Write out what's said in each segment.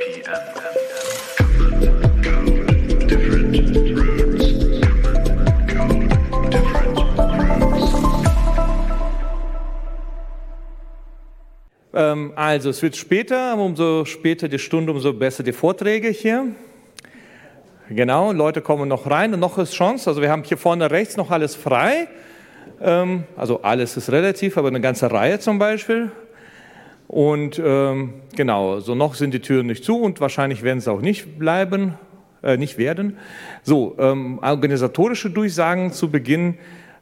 Also es wird später, umso später die Stunde, umso besser die Vorträge hier. Genau, Leute kommen noch rein und noch ist Chance. Also wir haben hier vorne rechts noch alles frei. Also alles ist relativ, aber eine ganze Reihe zum Beispiel. Und genau, so noch sind die Türen nicht zu und wahrscheinlich werden es auch nicht werden. So, organisatorische Durchsagen zu Beginn.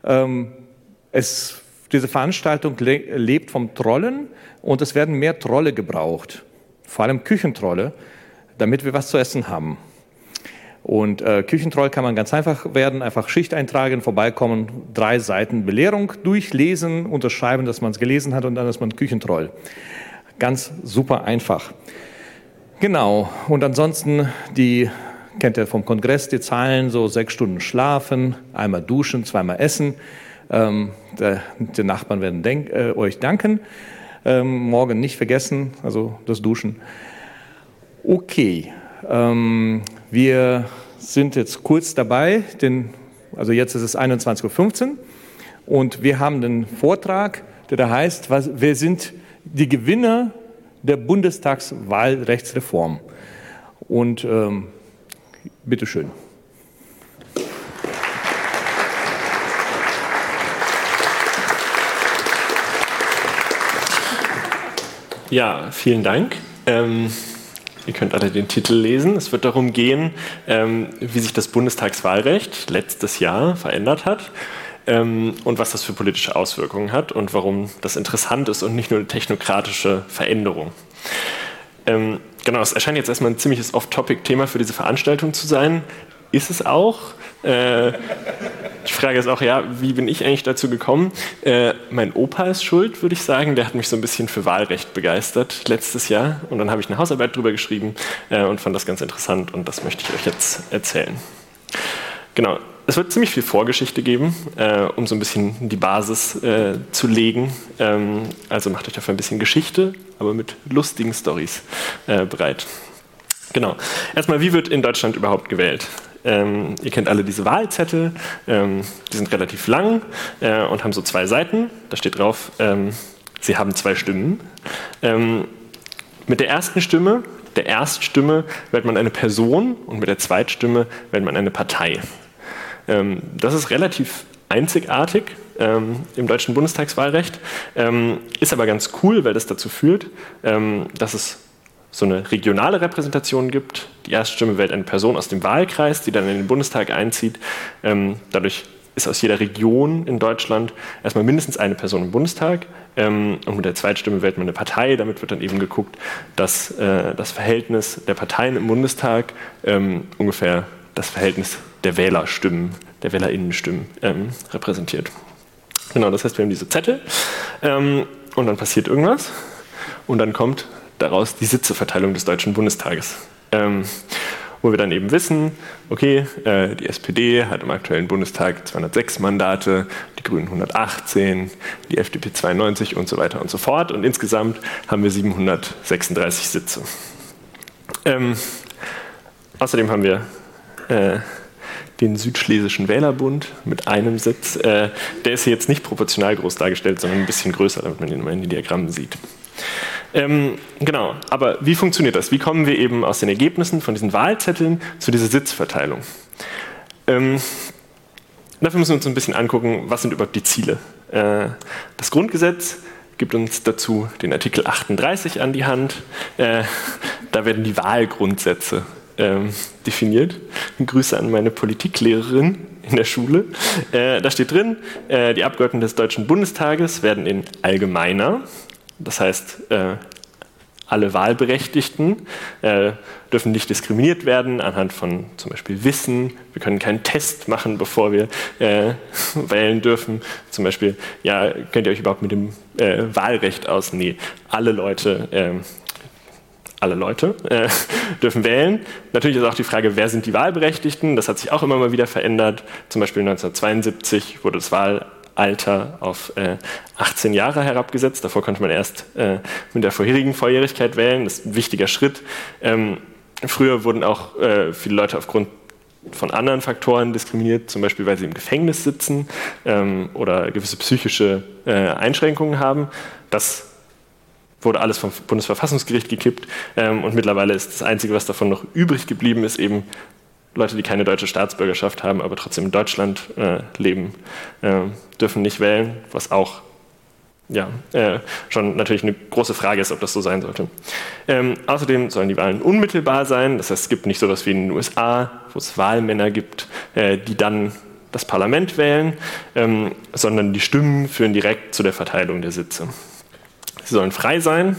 Diese Veranstaltung lebt vom Trollen und es werden mehr Trolle gebraucht, vor allem Küchentrolle, damit wir was zu essen haben. Und Küchentroll kann man ganz einfach werden, einfach Schicht eintragen, vorbeikommen, 3 Seiten Belehrung durchlesen, unterschreiben, dass man es gelesen hat und dann ist man Küchentroll. Ganz super einfach. Genau, und ansonsten kennt ihr vom Kongress die Zahlen, so 6 Stunden schlafen, einmal duschen, 2-mal essen. Die Nachbarn werden euch danken. Morgen nicht vergessen, also das Duschen. Okay, wir sind jetzt kurz dabei, also jetzt ist es 21:15 Uhr und wir haben den Vortrag, der da heißt, wer sind die Gewinner der Bundestagswahlrechtsreform? Und bitteschön. Ja, vielen Dank. Ihr könnt alle den Titel lesen. Es wird darum gehen, wie sich das Bundestagswahlrecht letztes Jahr verändert hat und was das für politische Auswirkungen hat und warum das interessant ist und nicht nur eine technokratische Veränderung. Genau, es erscheint jetzt erstmal ein ziemliches Off-Topic-Thema für diese Veranstaltung zu sein. Ist es auch? Die Frage ist auch, ja, wie bin ich eigentlich dazu gekommen? Mein Opa ist schuld, würde ich sagen. Der hat mich so ein bisschen für Wahlrecht begeistert letztes Jahr. Und dann habe ich eine Hausarbeit drüber geschrieben und fand das ganz interessant. Und das möchte ich euch jetzt erzählen. Genau, es wird ziemlich viel Vorgeschichte geben, um so ein bisschen die Basis zu legen. Also macht euch dafür ein bisschen Geschichte, aber mit lustigen Storys bereit. Genau, erstmal, wie wird in Deutschland überhaupt gewählt? Ihr kennt alle diese Wahlzettel, die sind relativ lang und haben so 2 Seiten. Da steht drauf, sie haben 2 Stimmen. Mit der Erststimme wählt man eine Person und mit der Zweitstimme wählt man eine Partei. Das ist relativ einzigartig im deutschen Bundestagswahlrecht, ist aber ganz cool, weil das dazu führt, dass es so eine regionale Repräsentation gibt. Die Erststimme wählt eine Person aus dem Wahlkreis, die dann in den Bundestag einzieht. Dadurch ist aus jeder Region in Deutschland erstmal mindestens eine Person im Bundestag. Und mit der Zweitstimme wählt man eine Partei. Damit wird dann eben geguckt, dass das Verhältnis der Parteien im Bundestag ungefähr das Verhältnis der Wählerstimmen, der WählerInnenstimmen repräsentiert. Genau, das heißt, wir haben diese Zettel und dann passiert irgendwas und dann kommt daraus die Sitzeverteilung des Deutschen Bundestages, wo wir dann eben wissen, okay, die SPD hat im aktuellen Bundestag 206 Mandate, die Grünen 118, die FDP 92 und so weiter und so fort und insgesamt haben wir 736 Sitze. Außerdem haben wir den Südschlesischen Wählerbund mit einem Sitz. Der ist hier jetzt nicht proportional groß dargestellt, sondern ein bisschen größer, damit man ihn immer in den Diagrammen sieht. Genau, aber wie funktioniert das? Wie kommen wir eben aus den Ergebnissen von diesen Wahlzetteln zu dieser Sitzverteilung? Dafür müssen wir uns ein bisschen angucken, was sind überhaupt die Ziele. Das Grundgesetz gibt uns dazu den Artikel 38 an die Hand. Da werden die Wahlgrundsätze definiert. Grüße an meine Politiklehrerin in der Schule. Da steht drin, die Abgeordneten des Deutschen Bundestages werden in allgemeiner, das heißt, alle Wahlberechtigten dürfen nicht diskriminiert werden anhand von zum Beispiel Wissen. Wir können keinen Test machen, bevor wir wählen dürfen. Zum Beispiel, ja, kennt ihr euch überhaupt mit dem Wahlrecht aus? Nee, alle Leute dürfen wählen. Natürlich ist auch die Frage, wer sind die Wahlberechtigten? Das hat sich auch immer mal wieder verändert. Zum Beispiel 1972 wurde das Alter auf 18 Jahre herabgesetzt. Davor konnte man erst mit der vorherigen Volljährigkeit wählen. Das ist ein wichtiger Schritt. Früher wurden auch viele Leute aufgrund von anderen Faktoren diskriminiert, zum Beispiel weil sie im Gefängnis sitzen oder gewisse psychische Einschränkungen haben. Das wurde alles vom Bundesverfassungsgericht gekippt und mittlerweile ist das Einzige, was davon noch übrig geblieben ist, eben Leute, die keine deutsche Staatsbürgerschaft haben, aber trotzdem in Deutschland leben, dürfen nicht wählen, was auch schon natürlich eine große Frage ist, ob das so sein sollte. Außerdem sollen die Wahlen unmittelbar sein, das heißt, es gibt nicht so etwas wie in den USA, wo es Wahlmänner gibt, die dann das Parlament wählen, sondern die Stimmen führen direkt zu der Verteilung der Sitze. Sie sollen frei sein,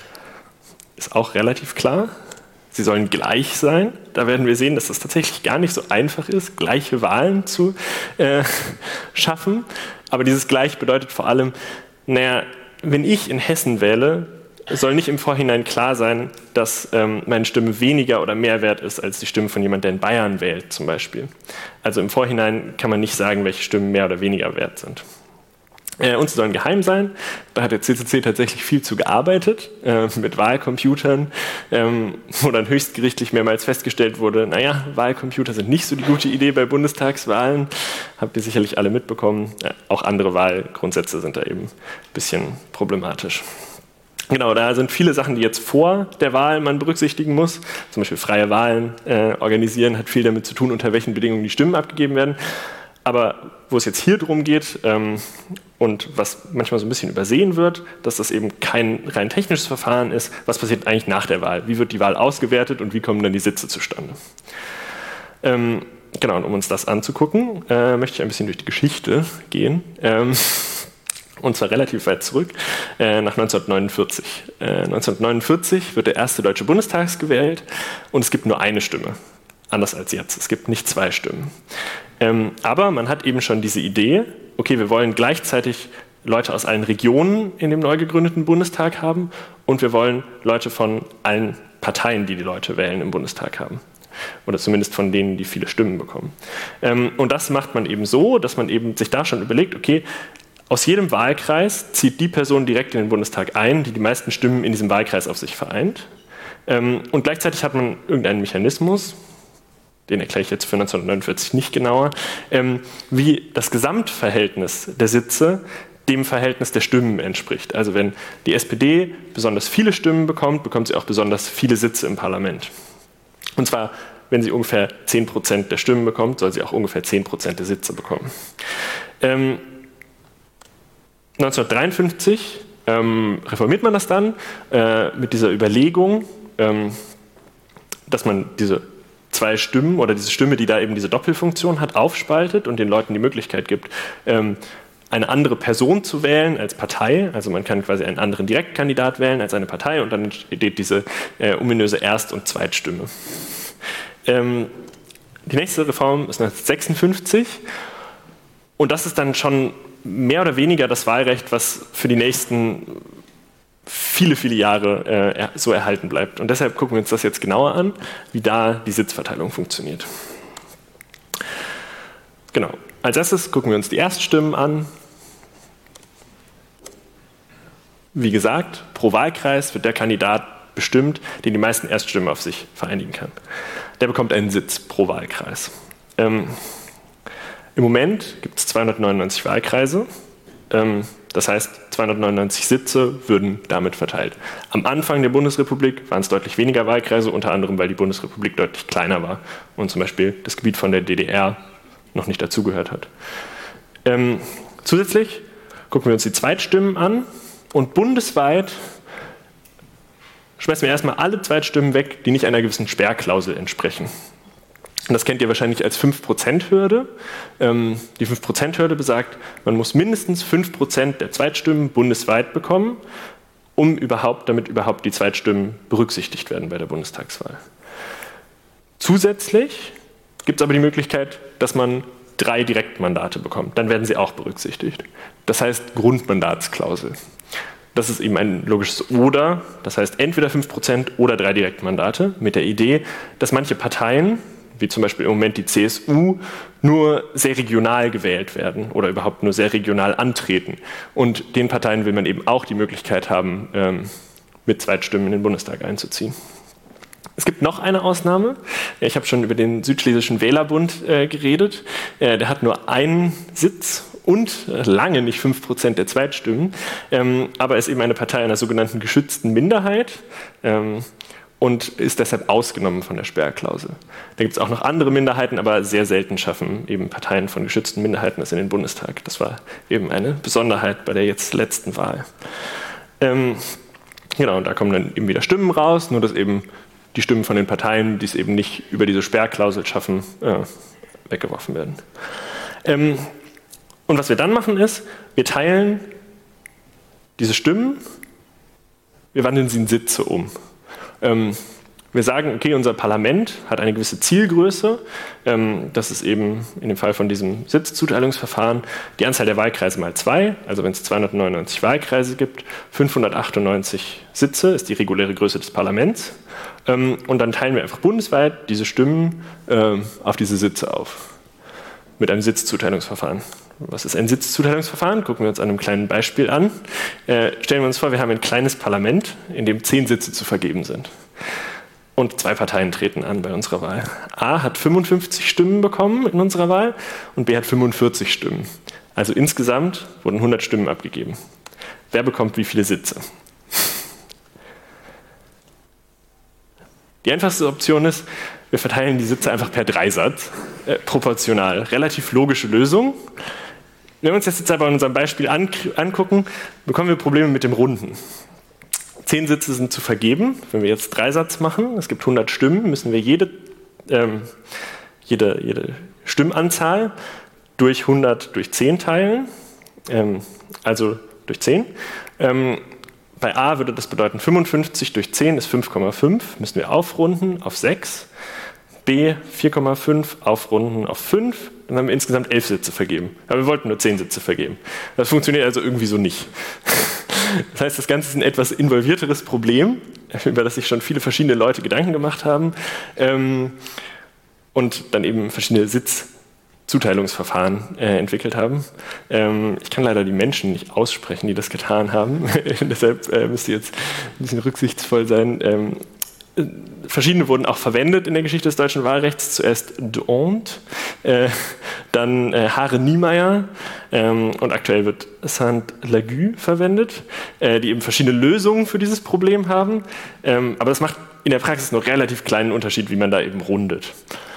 ist auch relativ klar. Sie sollen gleich sein. Da werden wir sehen, dass das tatsächlich gar nicht so einfach ist, gleiche Wahlen zu schaffen. Aber dieses Gleich bedeutet vor allem, wenn ich in Hessen wähle, soll nicht im Vorhinein klar sein, dass meine Stimme weniger oder mehr wert ist als die Stimme von jemandem, der in Bayern wählt zum Beispiel. Also im Vorhinein kann man nicht sagen, welche Stimmen mehr oder weniger wert sind. Und sie sollen geheim sein. Da hat der CCC tatsächlich viel zu gearbeitet, mit Wahlcomputern, wo dann höchstgerichtlich mehrmals festgestellt wurde, Wahlcomputer sind nicht so die gute Idee bei Bundestagswahlen. Habt ihr sicherlich alle mitbekommen. Auch andere Wahlgrundsätze sind da eben ein bisschen problematisch. Genau, da sind viele Sachen, die jetzt vor der Wahl man berücksichtigen muss. Zum Beispiel freie Wahlen organisieren, hat viel damit zu tun, unter welchen Bedingungen die Stimmen abgegeben werden. Aber wo es jetzt hier drum geht und was manchmal so ein bisschen übersehen wird, dass das eben kein rein technisches Verfahren ist, was passiert eigentlich nach der Wahl? Wie wird die Wahl ausgewertet und wie kommen dann die Sitze zustande? Genau, und um uns das anzugucken, möchte ich ein bisschen durch die Geschichte gehen. Und zwar relativ weit zurück, nach 1949. 1949 wird der erste Deutsche Bundestag gewählt und es gibt nur eine Stimme. Anders als jetzt. Es gibt nicht zwei Stimmen. Aber man hat eben schon diese Idee, okay, wir wollen gleichzeitig Leute aus allen Regionen in dem neu gegründeten Bundestag haben und wir wollen Leute von allen Parteien, die Leute wählen, im Bundestag haben. Oder zumindest von denen, die viele Stimmen bekommen. Und das macht man eben so, dass man eben sich da schon überlegt, okay, aus jedem Wahlkreis zieht die Person direkt in den Bundestag ein, die die meisten Stimmen in diesem Wahlkreis auf sich vereint. Und gleichzeitig hat man irgendeinen Mechanismus, den erkläre ich jetzt für 1949 nicht genauer, wie das Gesamtverhältnis der Sitze dem Verhältnis der Stimmen entspricht. Also wenn die SPD besonders viele Stimmen bekommt, bekommt sie auch besonders viele Sitze im Parlament. Und zwar, wenn sie ungefähr 10% der Stimmen bekommt, soll sie auch ungefähr 10% der Sitze bekommen. 1953 reformiert man das dann mit dieser Überlegung, dass man diese zwei Stimmen oder diese Stimme, die da eben diese Doppelfunktion hat, aufspaltet und den Leuten die Möglichkeit gibt, eine andere Person zu wählen als Partei. Also man kann quasi einen anderen Direktkandidat wählen als eine Partei und dann entsteht diese ominöse Erst- und Zweitstimme. Die nächste Reform ist 1956 und das ist dann schon mehr oder weniger das Wahlrecht, was für die nächsten viele, viele Jahre so erhalten bleibt. Und deshalb gucken wir uns das jetzt genauer an, wie da die Sitzverteilung funktioniert. Genau. Als erstes gucken wir uns die Erststimmen an. Wie gesagt, pro Wahlkreis wird der Kandidat bestimmt, den die meisten Erststimmen auf sich vereinigen kann. Der bekommt einen Sitz pro Wahlkreis. Im Moment gibt es 299 Wahlkreise. Das heißt, 299 Sitze würden damit verteilt. Am Anfang der Bundesrepublik waren es deutlich weniger Wahlkreise, unter anderem, weil die Bundesrepublik deutlich kleiner war und zum Beispiel das Gebiet von der DDR noch nicht dazugehört hat. Zusätzlich gucken wir uns die Zweitstimmen an und bundesweit schmeißen wir erstmal alle Zweitstimmen weg, die nicht einer gewissen Sperrklausel entsprechen. Und das kennt ihr wahrscheinlich als 5%-Hürde. Die 5%-Hürde besagt, man muss mindestens 5% der Zweitstimmen bundesweit bekommen, damit überhaupt die Zweitstimmen berücksichtigt werden bei der Bundestagswahl. Zusätzlich gibt es aber die Möglichkeit, dass man 3 Direktmandate bekommt. Dann werden sie auch berücksichtigt. Das heißt Grundmandatsklausel. Das ist eben ein logisches Oder. Das heißt entweder 5% oder 3 Direktmandate mit der Idee, dass manche Parteien, wie zum Beispiel im Moment die CSU, nur sehr regional gewählt werden oder überhaupt nur sehr regional antreten. Und den Parteien will man eben auch die Möglichkeit haben, mit Zweitstimmen in den Bundestag einzuziehen. Es gibt noch eine Ausnahme. Ich habe schon über den Südschlesischen Wählerbund geredet. Der hat nur einen Sitz und lange nicht 5% der Zweitstimmen, aber ist eben eine Partei einer sogenannten geschützten Minderheit und ist deshalb ausgenommen von der Sperrklausel. Da gibt es auch noch andere Minderheiten, aber sehr selten schaffen eben Parteien von geschützten Minderheiten es in den Bundestag. Das war eben eine Besonderheit bei der jetzt letzten Wahl. Genau, und da kommen dann eben wieder Stimmen raus, nur dass eben die Stimmen von den Parteien, die es eben nicht über diese Sperrklausel schaffen, weggeworfen werden. Und was wir dann machen ist, wir teilen diese Stimmen, wir wandeln sie in Sitze um. Wir sagen, okay, unser Parlament hat eine gewisse Zielgröße. Das ist eben in dem Fall von diesem Sitzzuteilungsverfahren die Anzahl der Wahlkreise mal 2. Also wenn es 299 Wahlkreise gibt, 598 Sitze ist die reguläre Größe des Parlaments. Und dann teilen wir einfach bundesweit diese Stimmen auf diese Sitze auf. Mit einem Sitzzuteilungsverfahren. Was ist ein Sitzzuteilungsverfahren? Gucken wir uns an einem kleinen Beispiel an. Stellen wir uns vor, wir haben ein kleines Parlament, in dem 10 Sitze zu vergeben sind. Und 2 Parteien treten an bei unserer Wahl. A hat 55 Stimmen bekommen in unserer Wahl und B hat 45 Stimmen. Also insgesamt wurden 100 Stimmen abgegeben. Wer bekommt wie viele Sitze? Die einfachste Option ist, wir verteilen die Sitze einfach per Dreisatz, proportional. Relativ logische Lösung. Wenn wir uns das jetzt aber in unserem Beispiel angucken, bekommen wir Probleme mit dem Runden. 10 Sitze sind zu vergeben. Wenn wir jetzt Dreisatz machen, es gibt 100 Stimmen, müssen wir jede Stimmanzahl durch 100 durch 10 teilen, also durch 10. Bei A würde das bedeuten, 55 durch 10 ist 5,5, müssen wir aufrunden auf 6. B 4,5 aufrunden auf 5, dann haben wir insgesamt 11 Sitze vergeben. Aber wir wollten nur 10 Sitze vergeben. Das funktioniert also irgendwie so nicht. Das heißt, das Ganze ist ein etwas involvierteres Problem, über das sich schon viele verschiedene Leute Gedanken gemacht haben und dann eben verschiedene Sitzzuteilungsverfahren entwickelt haben. Ich kann leider die Menschen nicht aussprechen, die das getan haben. Deshalb müsst ihr jetzt ein bisschen rücksichtsvoll sein. Verschiedene wurden auch verwendet in der Geschichte des deutschen Wahlrechts. Zuerst d'Hondt, dann Hare-Niemeyer und aktuell wird Saint-Lagu verwendet, die eben verschiedene Lösungen für dieses Problem haben. Aber das macht in der Praxis noch relativ kleinen Unterschied, wie man da eben rundet.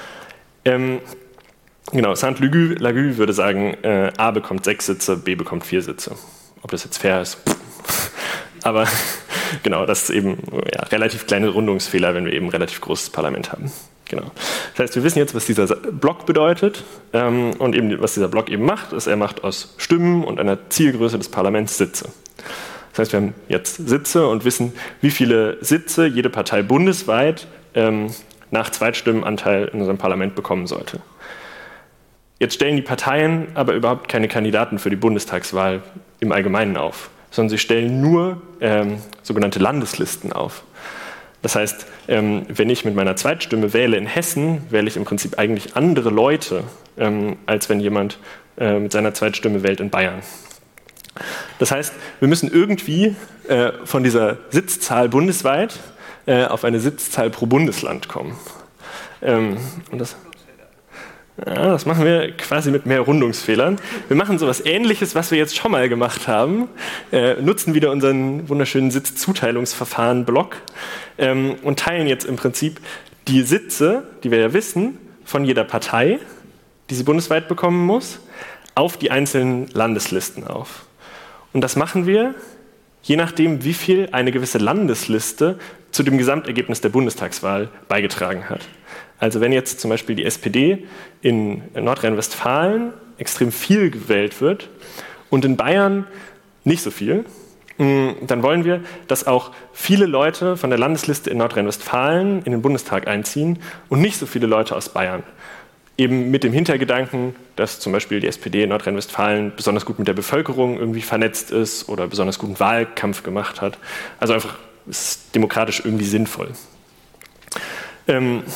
Genau, Saint-Lagu würde sagen, A bekommt 6 Sitze, B bekommt 4 Sitze. Ob das jetzt fair ist? Aber genau, das ist eben relativ kleine Rundungsfehler, wenn wir eben ein relativ großes Parlament haben. Genau. Das heißt, wir wissen jetzt, was dieser Block bedeutet und eben, was dieser Block eben macht, ist, er macht aus Stimmen und einer Zielgröße des Parlaments Sitze. Das heißt, wir haben jetzt Sitze und wissen, wie viele Sitze jede Partei bundesweit nach Zweitstimmenanteil in unserem Parlament bekommen sollte. Jetzt stellen die Parteien aber überhaupt keine Kandidaten für die Bundestagswahl im Allgemeinen auf, sondern sie stellen nur sogenannte Landeslisten auf. Das heißt, wenn ich mit meiner Zweitstimme wähle in Hessen, wähle ich im Prinzip eigentlich andere Leute, als wenn jemand mit seiner Zweitstimme wählt in Bayern. Das heißt, wir müssen irgendwie von dieser Sitzzahl bundesweit auf eine Sitzzahl pro Bundesland kommen. Und das machen wir quasi mit mehr Rundungsfehlern. Wir machen sowas Ähnliches, was wir jetzt schon mal gemacht haben, nutzen wieder unseren wunderschönen Sitzzuteilungsverfahren-Block und teilen jetzt im Prinzip die Sitze, die wir ja wissen, von jeder Partei, die sie bundesweit bekommen muss, auf die einzelnen Landeslisten auf. Und das machen wir, je nachdem, wie viel eine gewisse Landesliste zu dem Gesamtergebnis der Bundestagswahl beigetragen hat. Also wenn jetzt zum Beispiel die SPD in Nordrhein-Westfalen extrem viel gewählt wird und in Bayern nicht so viel, dann wollen wir, dass auch viele Leute von der Landesliste in Nordrhein-Westfalen in den Bundestag einziehen und nicht so viele Leute aus Bayern. Eben mit dem Hintergedanken, dass zum Beispiel die SPD in Nordrhein-Westfalen besonders gut mit der Bevölkerung irgendwie vernetzt ist oder besonders guten Wahlkampf gemacht hat. Also einfach ist demokratisch irgendwie sinnvoll.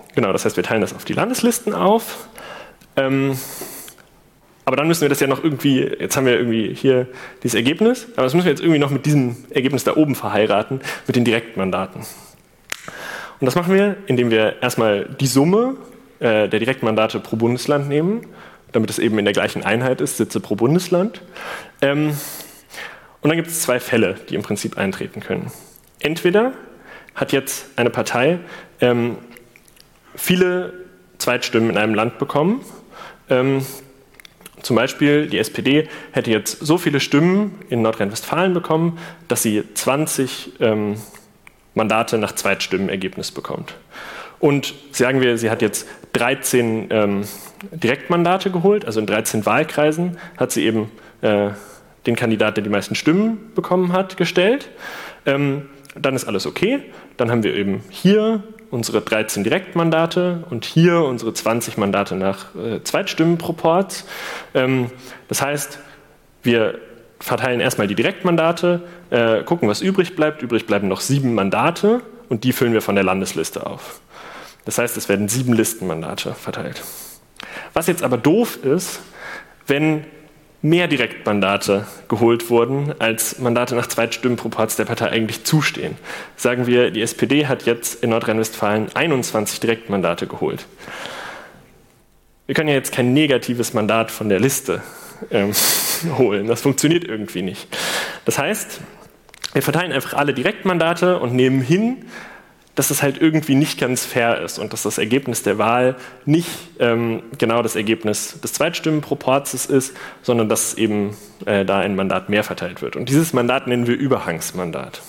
Genau, das heißt, wir teilen das auf die Landeslisten auf. Aber dann müssen wir das ja noch irgendwie, jetzt haben wir irgendwie hier dieses Ergebnis, aber das müssen wir jetzt irgendwie noch mit diesem Ergebnis da oben verheiraten, mit den Direktmandaten. Und das machen wir, indem wir erstmal die Summe der Direktmandate pro Bundesland nehmen, damit es eben in der gleichen Einheit ist, Sitze pro Bundesland. Und dann gibt es zwei Fälle, die im Prinzip eintreten können. Entweder hat jetzt eine Partei viele Zweitstimmen in einem Land bekommen. Zum Beispiel die SPD hätte jetzt so viele Stimmen in Nordrhein-Westfalen bekommen, dass sie 20 Mandate nach Zweitstimmenergebnis bekommt. Und sagen wir, sie hat jetzt 13 Direktmandate geholt, also in 13 Wahlkreisen hat sie eben den Kandidaten, der die meisten Stimmen bekommen hat, gestellt. Dann ist alles okay. Dann haben wir eben hier unsere 13 Direktmandate und hier unsere 20 Mandate nach Zweitstimmenproports. Das heißt, wir verteilen erstmal die Direktmandate, gucken, was übrig bleibt. Übrig bleiben noch 7 Mandate und die füllen wir von der Landesliste auf. Das heißt, es werden 7 Listenmandate verteilt. Was jetzt aber doof ist, wenn mehr Direktmandate geholt wurden, als Mandate nach Zweitstimmenproports der Partei eigentlich zustehen. Sagen wir, die SPD hat jetzt in Nordrhein-Westfalen 21 Direktmandate geholt. Wir können ja jetzt kein negatives Mandat von der Liste holen. Das funktioniert irgendwie nicht. Das heißt, wir verteilen einfach alle Direktmandate und nehmen hin, dass es halt irgendwie nicht ganz fair ist und dass das Ergebnis der Wahl nicht genau das Ergebnis des Zweitstimmenproporzes ist, sondern dass eben da ein Mandat mehr verteilt wird. Und dieses Mandat nennen wir Überhangsmandat.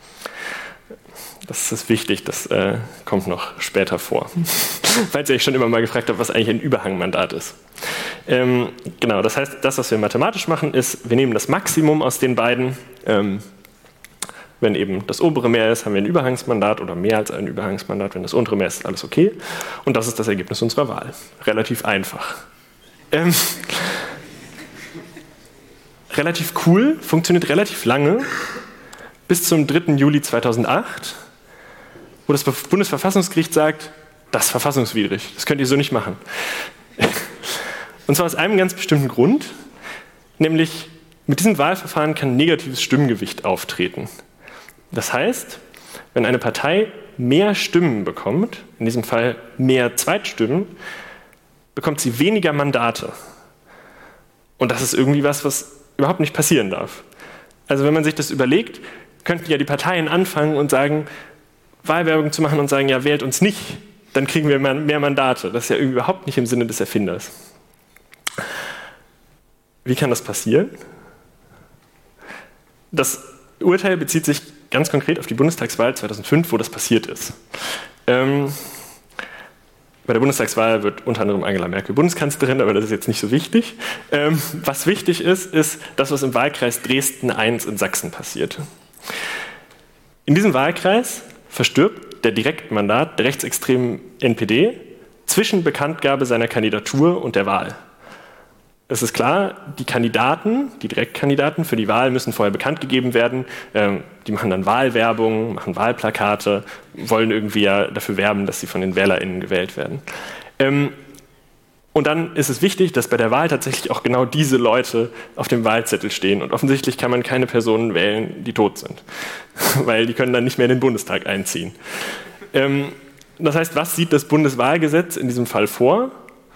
Das ist wichtig, das kommt noch später vor. Falls ihr euch schon immer mal gefragt habt, was eigentlich ein Überhangmandat ist. Genau, das heißt, das, was wir mathematisch machen, ist, wir nehmen das Maximum aus den beiden. Wenn eben das obere mehr ist, haben wir ein Überhangsmandat oder mehr als ein Überhangsmandat. Wenn das untere mehr ist, ist alles okay. Und das ist das Ergebnis unserer Wahl. Relativ einfach. Relativ cool, funktioniert relativ lange, bis zum 3. Juli 2008, wo das Bundesverfassungsgericht sagt, das ist verfassungswidrig, das könnt ihr so nicht machen. Und zwar aus einem ganz bestimmten Grund, nämlich mit diesem Wahlverfahren kann negatives Stimmgewicht auftreten. Das heißt, wenn eine Partei mehr Stimmen bekommt, in diesem Fall mehr Zweitstimmen, bekommt sie weniger Mandate. Und das ist irgendwie was überhaupt nicht passieren darf. Also wenn man sich das überlegt, könnten ja die Parteien anfangen und sagen, Wahlwerbung zu machen und sagen, ja, wählt uns nicht, dann kriegen wir mehr Mandate. Das ist ja irgendwie überhaupt nicht im Sinne des Erfinders. Wie kann das passieren? Das Urteil bezieht sich ganz konkret auf die Bundestagswahl 2005, wo das passiert ist. Bei der Bundestagswahl wird unter anderem Angela Merkel Bundeskanzlerin, aber das ist jetzt nicht so wichtig. Was wichtig ist das, was im Wahlkreis Dresden I in Sachsen passierte. In diesem Wahlkreis verstirbt der Direktmandat der rechtsextremen NPD zwischen Bekanntgabe seiner Kandidatur und der Wahl. Es ist klar, die Direktkandidaten für die Wahl müssen vorher bekannt gegeben werden. Die machen dann Wahlwerbung, machen Wahlplakate, wollen irgendwie ja dafür werben, dass sie von den WählerInnen gewählt werden. Und dann ist es wichtig, dass bei der Wahl tatsächlich auch genau diese Leute auf dem Wahlzettel stehen. Und offensichtlich kann man keine Personen wählen, die tot sind, weil die können dann nicht mehr in den Bundestag einziehen. Das heißt, was sieht das Bundeswahlgesetz in diesem Fall vor?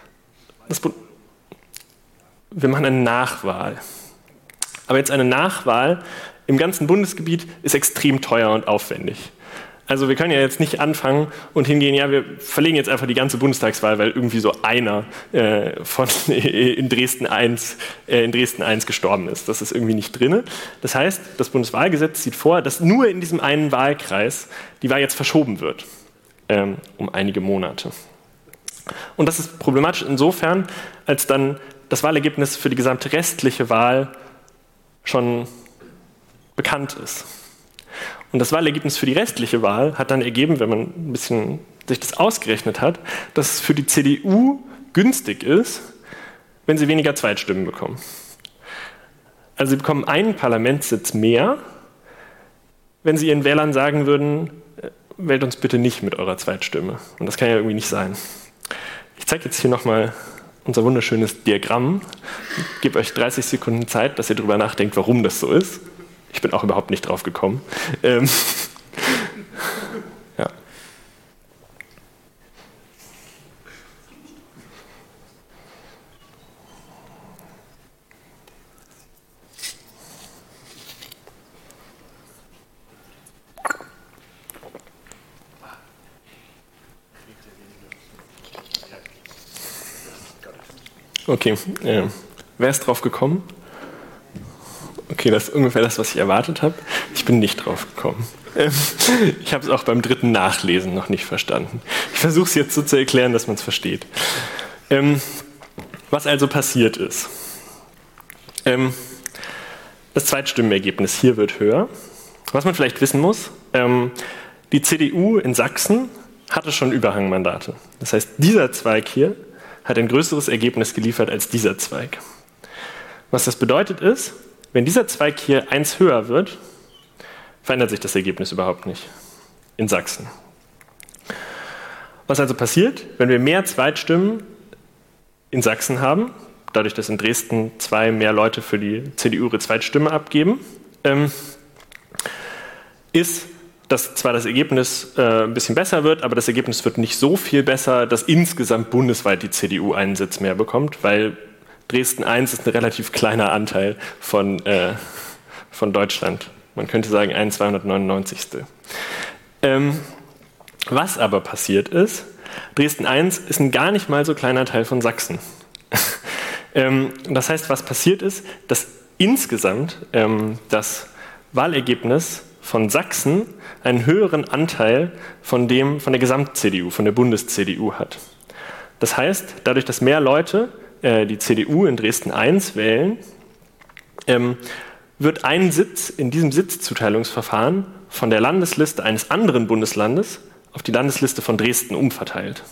Wir machen eine Nachwahl. Aber jetzt eine Nachwahl im ganzen Bundesgebiet ist extrem teuer und aufwendig. Also wir können ja jetzt nicht anfangen und hingehen, ja, wir verlegen jetzt einfach die ganze Bundestagswahl, weil irgendwie so einer in Dresden I gestorben ist. Das ist irgendwie nicht drin. Das heißt, das Bundeswahlgesetz sieht vor, dass nur in diesem einen Wahlkreis die Wahl jetzt verschoben wird, um einige Monate. Und das ist problematisch insofern, als dann das Wahlergebnis für die gesamte restliche Wahl schon bekannt ist. Und das Wahlergebnis für die restliche Wahl hat dann ergeben, wenn man ein bisschen sich das ausgerechnet hat, dass es für die CDU günstig ist, wenn sie weniger Zweitstimmen bekommen. Also sie bekommen einen Parlamentssitz mehr, wenn sie ihren Wählern sagen würden, wählt uns bitte nicht mit eurer Zweitstimme. Und das kann ja irgendwie nicht sein. Ich zeige jetzt hier nochmal unser wunderschönes Diagramm. Ich gebe euch 30 Sekunden Zeit, dass ihr darüber nachdenkt, warum das so ist. Ich bin auch überhaupt nicht drauf gekommen. Ja. Okay, wer ist drauf gekommen? Okay, das ist ungefähr das, was ich erwartet habe. Ich bin nicht drauf gekommen. Ich habe es auch beim dritten Nachlesen noch nicht verstanden. Ich versuche es jetzt so zu erklären, dass man es versteht. Was also passiert ist. Das Zweitstimmenergebnis hier wird höher. Was man vielleicht wissen muss, die CDU in Sachsen hatte schon Überhangmandate. Das heißt, dieser Zweig hier hat ein größeres Ergebnis geliefert als dieser Zweig. Was das bedeutet ist, wenn dieser Zweig hier 1 höher wird, verändert sich das Ergebnis überhaupt nicht in Sachsen. Was also passiert, wenn wir mehr Zweitstimmen in Sachsen haben, dadurch, dass in Dresden 2 mehr Leute für die CDU ihre Zweitstimme abgeben, ist, dass zwar das Ergebnis ein bisschen besser wird, aber das Ergebnis wird nicht so viel besser, dass insgesamt bundesweit die CDU einen Sitz mehr bekommt, weil Dresden 1 ist ein relativ kleiner Anteil von Deutschland. Man könnte sagen 1/299. Was aber passiert ist, Dresden 1 ist ein gar nicht mal so kleiner Teil von Sachsen. Das heißt, was passiert ist, dass insgesamt das Wahlergebnis von Sachsen einen höheren Anteil von der Gesamt-CDU, von der Bundes-CDU hat. Das heißt, dadurch, dass mehr Leute die CDU in Dresden 1 wählen, wird ein Sitz in diesem Sitzzuteilungsverfahren von der Landesliste eines anderen Bundeslandes auf die Landesliste von Dresden umverteilt.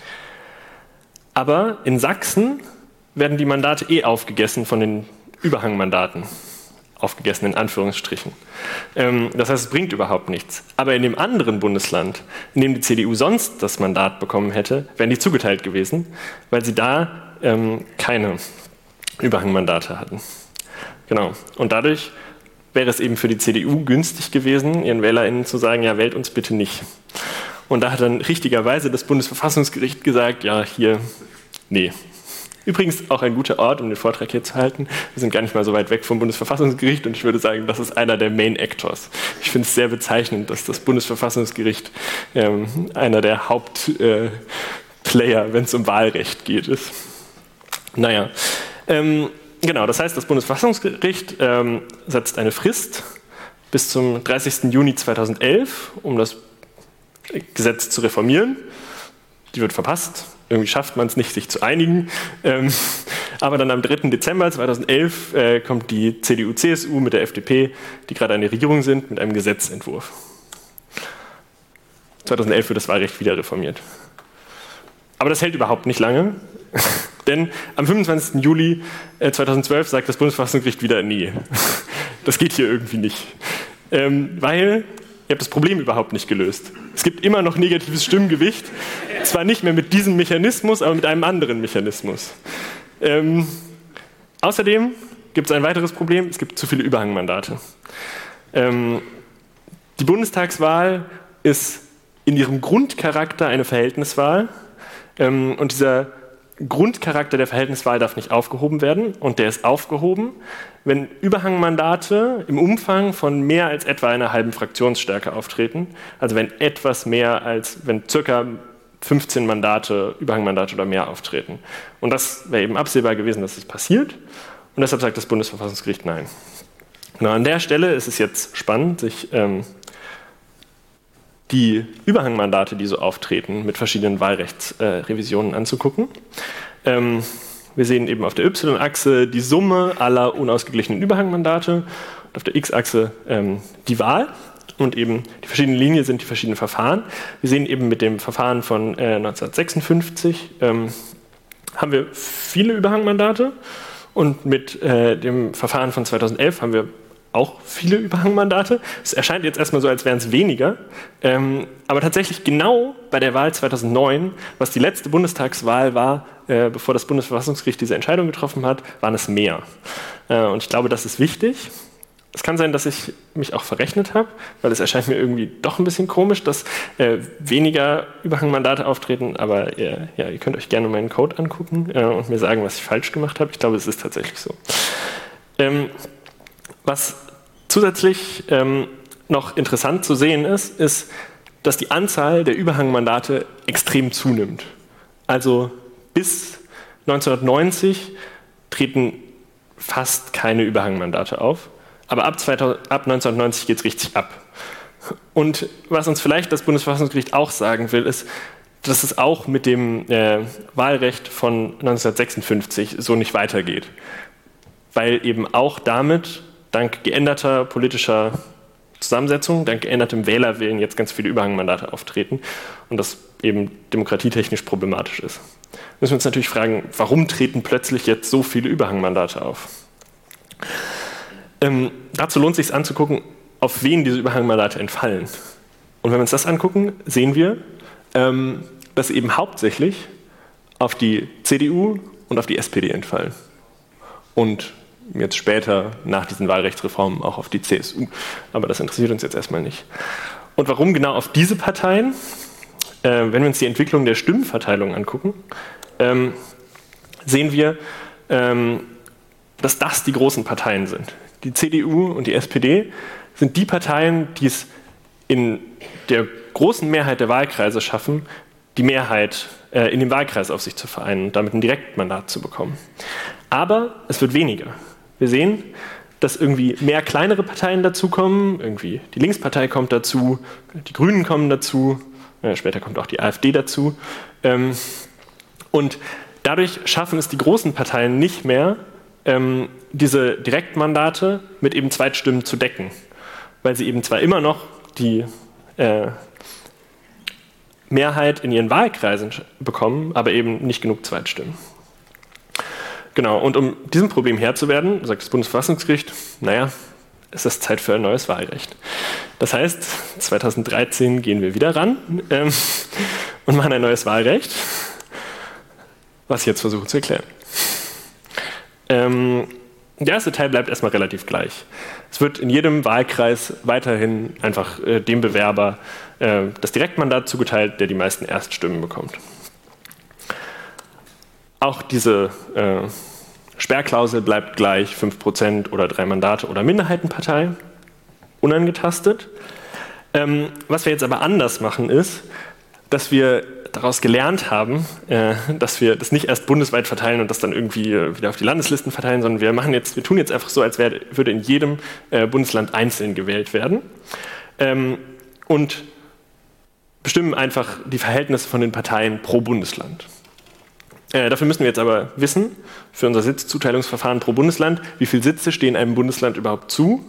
Aber in Sachsen werden die Mandate aufgegessen von den Überhangmandaten. Aufgegessen in Anführungsstrichen. Das heißt, es bringt überhaupt nichts. Aber in dem anderen Bundesland, in dem die CDU sonst das Mandat bekommen hätte, wären die zugeteilt gewesen, weil sie da keine Überhangmandate hatten. Genau. Und dadurch wäre es eben für die CDU günstig gewesen, ihren WählerInnen zu sagen, ja, wählt uns bitte nicht. Und da hat dann richtigerweise das Bundesverfassungsgericht gesagt, ja, hier, nee. Übrigens auch ein guter Ort, um den Vortrag hier zu halten. Wir sind gar nicht mal so weit weg vom Bundesverfassungsgericht und ich würde sagen, das ist einer der Main Actors. Ich finde es sehr bezeichnend, dass das Bundesverfassungsgericht einer der Hauptplayer, wenn es um Wahlrecht geht, ist. Naja, genau, das heißt, das Bundesverfassungsgericht setzt eine Frist bis zum 30. Juni 2011, um das Gesetz zu reformieren. Die wird verpasst. Irgendwie schafft man es nicht, sich zu einigen. Aber dann am 3. Dezember 2011 kommt die CDU-CSU mit der FDP, die gerade an der Regierung sind, mit einem Gesetzentwurf. 2011 wird das Wahlrecht wieder reformiert. Aber das hält überhaupt nicht lange, denn am 25. Juli 2012 sagt das Bundesverfassungsgericht wieder, nee, das geht hier irgendwie nicht. Weil ihr habt das Problem überhaupt nicht gelöst. Es gibt immer noch negatives Stimmgewicht, zwar nicht mehr mit diesem Mechanismus, aber mit einem anderen Mechanismus. Außerdem gibt es ein weiteres Problem, es gibt zu viele Überhangmandate. Die Bundestagswahl ist in ihrem Grundcharakter eine Verhältniswahl und dieser Grundcharakter der Verhältniswahl darf nicht aufgehoben werden und der ist aufgehoben, wenn Überhangmandate im Umfang von mehr als etwa einer halben Fraktionsstärke auftreten, also wenn circa 15 Mandate, Überhangmandate oder mehr auftreten. Und das wäre eben absehbar gewesen, dass das passiert und deshalb sagt das Bundesverfassungsgericht nein. Genau, an der Stelle ist es jetzt spannend, sich die Überhangmandate, die so auftreten, mit verschiedenen Wahlrechtsrevisionen anzugucken. Wir sehen eben auf der Y-Achse die Summe aller unausgeglichenen Überhangmandate und auf der X-Achse die Wahl und eben die verschiedenen Linien sind die verschiedenen Verfahren. Wir sehen eben mit dem Verfahren von 1956 haben wir viele Überhangmandate und mit dem Verfahren von 2011 haben wir auch viele Überhangmandate. Es erscheint jetzt erstmal so, als wären es weniger. Aber tatsächlich genau bei der Wahl 2009, was die letzte Bundestagswahl war, bevor das Bundesverfassungsgericht diese Entscheidung getroffen hat, waren es mehr. Und ich glaube, das ist wichtig. Es kann sein, dass ich mich auch verrechnet habe, weil es erscheint mir irgendwie doch ein bisschen komisch, dass weniger Überhangmandate auftreten. Aber ihr könnt euch gerne meinen Code angucken und mir sagen, was ich falsch gemacht habe. Ich glaube, es ist tatsächlich so. Was zusätzlich noch interessant zu sehen ist, dass die Anzahl der Überhangmandate extrem zunimmt. Also bis 1990 treten fast keine Überhangmandate auf, aber ab 1990 geht es richtig ab. Und was uns vielleicht das Bundesverfassungsgericht auch sagen will, ist, dass es auch mit dem Wahlrecht von 1956 so nicht weitergeht. Weil eben auch damit, dank geänderter politischer Zusammensetzung, dank geändertem Wählerwillen jetzt ganz viele Überhangmandate auftreten und das eben demokratietechnisch problematisch ist. Müssen wir uns natürlich fragen, warum treten plötzlich jetzt so viele Überhangmandate auf? Dazu lohnt es sich anzugucken, auf wen diese Überhangmandate entfallen. Und wenn wir uns das angucken, sehen wir, dass eben hauptsächlich auf die CDU und auf die SPD entfallen. Und jetzt später, nach diesen Wahlrechtsreformen, auch auf die CSU. Aber das interessiert uns jetzt erstmal nicht. Und warum genau auf diese Parteien? Wenn wir uns die Entwicklung der Stimmenverteilung angucken, sehen wir, dass das die großen Parteien sind. Die CDU und die SPD sind die Parteien, die es in der großen Mehrheit der Wahlkreise schaffen, die Mehrheit in dem Wahlkreis auf sich zu vereinen und damit ein Direktmandat zu bekommen. Aber es wird weniger. Wir sehen, dass irgendwie mehr kleinere Parteien dazukommen, irgendwie die Linkspartei kommt dazu, die Grünen kommen dazu, später kommt auch die AfD dazu. Und dadurch schaffen es die großen Parteien nicht mehr, diese Direktmandate mit eben Zweitstimmen zu decken, weil sie eben zwar immer noch die Mehrheit in ihren Wahlkreisen bekommen, aber eben nicht genug Zweitstimmen. Genau, und um diesem Problem Herr zu werden, sagt das Bundesverfassungsgericht, es ist Zeit für ein neues Wahlrecht. Das heißt, 2013 gehen wir wieder ran und machen ein neues Wahlrecht, was ich jetzt versuche zu erklären. Der erste Teil bleibt erstmal relativ gleich. Es wird in jedem Wahlkreis weiterhin einfach dem Bewerber das Direktmandat zugeteilt, der die meisten Erststimmen bekommt. Auch diese Sperrklausel bleibt gleich, 5% oder 3 Mandate oder Minderheitenpartei, unangetastet. Was wir jetzt aber anders machen ist, dass wir daraus gelernt haben, dass wir das nicht erst bundesweit verteilen und das dann irgendwie wieder auf die Landeslisten verteilen, sondern wir tun jetzt einfach so, als würde in jedem Bundesland einzeln gewählt werden und bestimmen einfach die Verhältnisse von den Parteien pro Bundesland. Dafür müssen wir jetzt aber wissen, für unser Sitzzuteilungsverfahren pro Bundesland, wie viele Sitze stehen einem Bundesland überhaupt zu.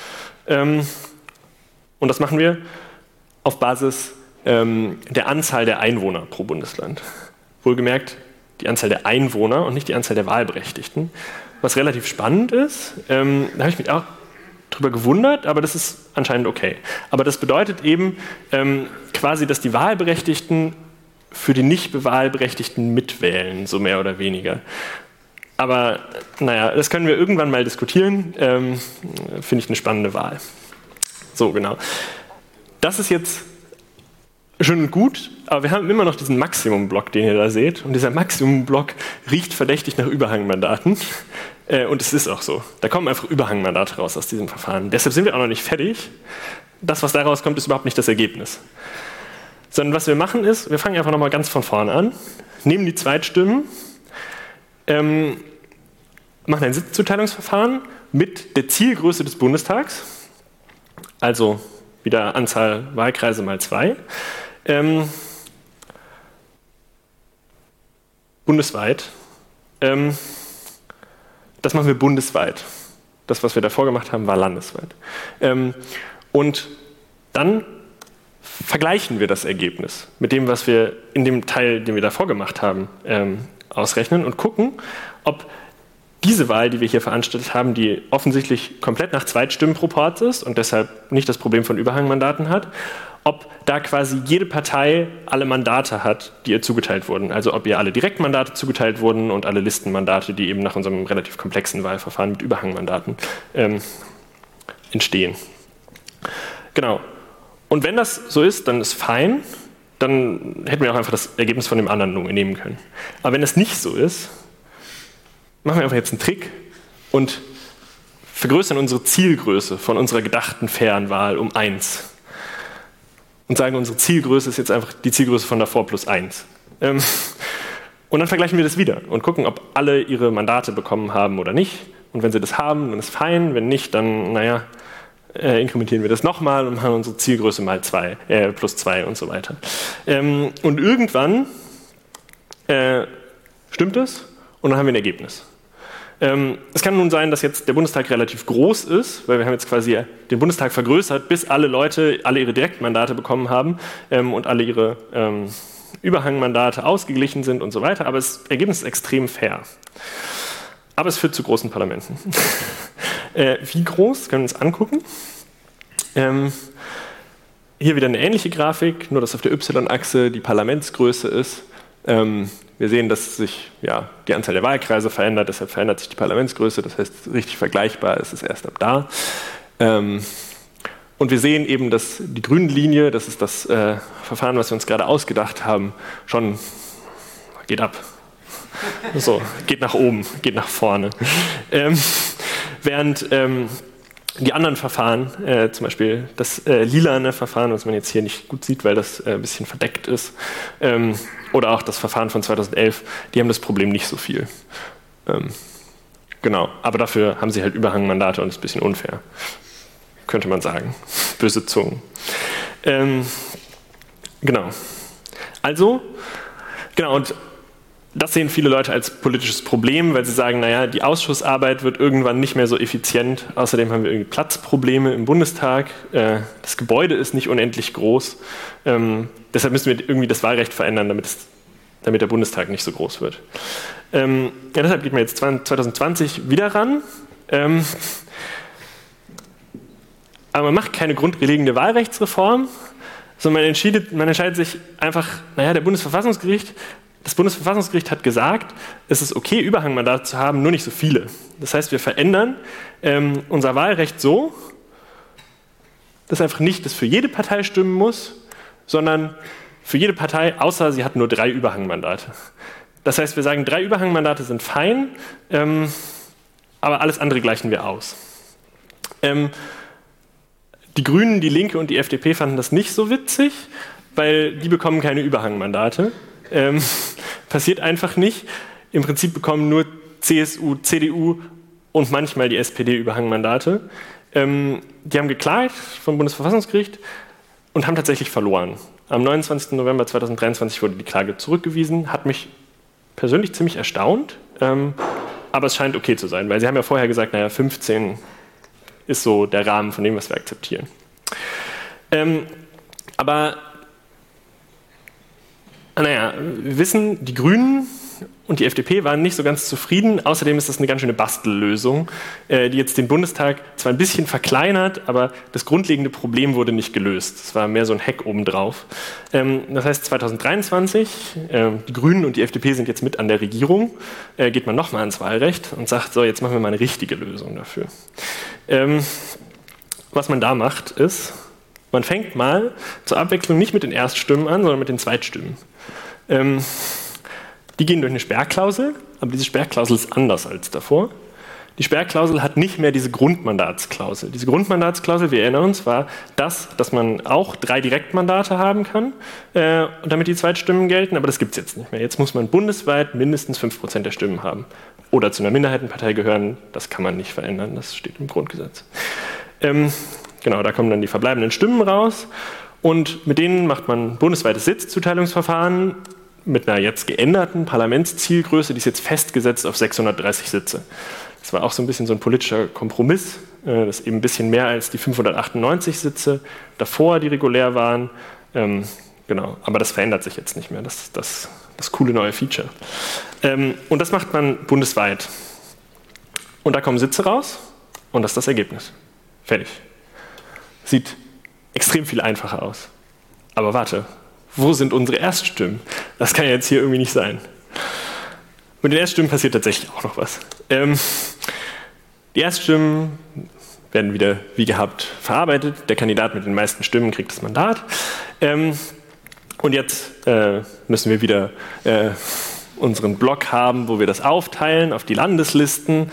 Und das machen wir auf Basis der Anzahl der Einwohner pro Bundesland. Wohlgemerkt die Anzahl der Einwohner und nicht die Anzahl der Wahlberechtigten. Was relativ spannend ist, da habe ich mich auch drüber gewundert, aber das ist anscheinend okay. Aber das bedeutet eben quasi, dass die Wahlberechtigten für die Nicht-Wahlberechtigten mitwählen, so mehr oder weniger. Aber das können wir irgendwann mal diskutieren. Finde ich eine spannende Wahl. So, genau. Das ist jetzt schön und gut, aber wir haben immer noch diesen Maximumblock, den ihr da seht. Und dieser Maximumblock riecht verdächtig nach Überhangmandaten. Und es ist auch so. Da kommen einfach Überhangmandate raus aus diesem Verfahren. Deshalb sind wir auch noch nicht fertig. Das, was daraus kommt, ist überhaupt nicht das Ergebnis. Sondern was wir machen ist, wir fangen einfach nochmal ganz von vorne an, nehmen die Zweitstimmen, machen ein Sitzzuteilungsverfahren mit der Zielgröße des Bundestags, also wieder Anzahl Wahlkreise mal 2, bundesweit. Das machen wir bundesweit. Das, was wir davor gemacht haben, war landesweit. Und dann vergleichen wir das Ergebnis mit dem, was wir in dem Teil, den wir davor gemacht haben, ausrechnen und gucken, ob diese Wahl, die wir hier veranstaltet haben, die offensichtlich komplett nach Zweitstimmenproporz ist und deshalb nicht das Problem von Überhangmandaten hat, ob da quasi jede Partei alle Mandate hat, die ihr zugeteilt wurden. Also ob ihr alle Direktmandate zugeteilt wurden und alle Listenmandate, die eben nach unserem relativ komplexen Wahlverfahren mit Überhangmandaten entstehen. Genau. Und wenn das so ist, dann ist fein, dann hätten wir auch einfach das Ergebnis von dem anderen nehmen können. Aber wenn das nicht so ist, machen wir einfach jetzt einen Trick und vergrößern unsere Zielgröße von unserer gedachten fairen Wahl um 1. Und sagen, unsere Zielgröße ist jetzt einfach die Zielgröße von davor plus 1. Und dann vergleichen wir das wieder und gucken, ob alle ihre Mandate bekommen haben oder nicht. Und wenn sie das haben, dann ist fein. Wenn nicht, dann, inkrementieren wir das nochmal und machen unsere Zielgröße mal plus 2 und so weiter. Und irgendwann stimmt es und dann haben wir ein Ergebnis. Es kann nun sein, dass jetzt der Bundestag relativ groß ist, weil wir haben jetzt quasi den Bundestag vergrößert, bis alle Leute alle ihre Direktmandate bekommen haben und alle ihre Überhangmandate ausgeglichen sind und so weiter. Aber das Ergebnis ist extrem fair. Aber es führt zu großen Parlamenten. Wie groß? Können wir uns angucken. Hier wieder eine ähnliche Grafik, nur dass auf der Y-Achse die Parlamentsgröße ist. Wir sehen, dass sich die Anzahl der Wahlkreise verändert, deshalb verändert sich die Parlamentsgröße, das heißt, richtig vergleichbar ist es erst ab da. Und wir sehen eben, dass die grüne Linie, das ist das Verfahren, was wir uns gerade ausgedacht haben, schon geht ab. So, geht nach oben, geht nach vorne. Während die anderen Verfahren, zum Beispiel das lilane Verfahren, was man jetzt hier nicht gut sieht, weil das ein bisschen verdeckt ist, oder auch das Verfahren von 2011, die haben das Problem nicht so viel. Genau, aber dafür haben sie halt Überhangmandate und ist ein bisschen unfair, könnte man sagen. Böse Zungen. Genau. Also, genau, und das sehen viele Leute als politisches Problem, weil sie sagen, die Ausschussarbeit wird irgendwann nicht mehr so effizient. Außerdem haben wir irgendwie Platzprobleme im Bundestag. Das Gebäude ist nicht unendlich groß. Deshalb müssen wir irgendwie das Wahlrecht verändern, damit der Bundestag nicht so groß wird. Deshalb geht man jetzt 2020 wieder ran. Aber man macht keine grundlegende Wahlrechtsreform, sondern man entscheidet sich einfach, das Bundesverfassungsgericht hat gesagt, es ist okay, Überhangmandate zu haben, nur nicht so viele. Das heißt, wir verändern unser Wahlrecht so, dass einfach nicht das für jede Partei stimmen muss, sondern für jede Partei, außer sie hat nur 3 Überhangmandate. Das heißt, wir sagen, 3 Überhangmandate sind fein, aber alles andere gleichen wir aus. Die Grünen, die Linke und die FDP fanden das nicht so witzig, weil die bekommen keine Überhangmandate. Passiert einfach nicht. Im Prinzip bekommen nur CSU, CDU und manchmal die SPD Überhangmandate. Die haben geklagt vom Bundesverfassungsgericht und haben tatsächlich verloren. Am 29. November 2023 wurde die Klage zurückgewiesen, hat mich persönlich ziemlich erstaunt, aber es scheint okay zu sein, weil sie haben ja vorher gesagt, 15 ist so der Rahmen von dem, was wir akzeptieren. Aber wir wissen, die Grünen und die FDP waren nicht so ganz zufrieden. Außerdem ist das eine ganz schöne Bastellösung, die jetzt den Bundestag zwar ein bisschen verkleinert, aber das grundlegende Problem wurde nicht gelöst. Es war mehr so ein Heck obendrauf. Das heißt, 2023, die Grünen und die FDP sind jetzt mit an der Regierung, geht man nochmal ans Wahlrecht und sagt, so, jetzt machen wir mal eine richtige Lösung dafür. Was man da macht, ist, man fängt mal zur Abwechslung nicht mit den Erststimmen an, sondern mit den Zweitstimmen. Die gehen durch eine Sperrklausel, aber diese Sperrklausel ist anders als davor. Die Sperrklausel hat nicht mehr diese Grundmandatsklausel. Diese Grundmandatsklausel, wir erinnern uns, war das, dass man auch 3 Direktmandate haben kann, damit die Zweitstimmen gelten, aber das gibt es jetzt nicht mehr. Jetzt muss man bundesweit mindestens 5% der Stimmen haben. Oder zu einer Minderheitenpartei gehören, das kann man nicht verändern, das steht im Grundgesetz. Genau, da kommen dann die verbleibenden Stimmen raus und mit denen macht man ein bundesweites Sitzzuteilungsverfahren mit einer jetzt geänderten Parlamentszielgröße, die ist jetzt festgesetzt auf 630 Sitze. Das war auch so ein bisschen so ein politischer Kompromiss, das eben ein bisschen mehr als die 598 Sitze davor, die regulär waren. Genau, aber das verändert sich jetzt nicht mehr, das coole neue Feature. Und das macht man bundesweit. Und da kommen Sitze raus und das ist das Ergebnis. Fertig. Sieht extrem viel einfacher aus. Aber warte, wo sind unsere Erststimmen? Das kann ja jetzt hier irgendwie nicht sein. Mit den Erststimmen passiert tatsächlich auch noch was. Die Erststimmen werden wieder wie gehabt verarbeitet. Der Kandidat mit den meisten Stimmen kriegt das Mandat. Und jetzt müssen wir wieder unseren Block haben, wo wir das aufteilen auf die Landeslisten.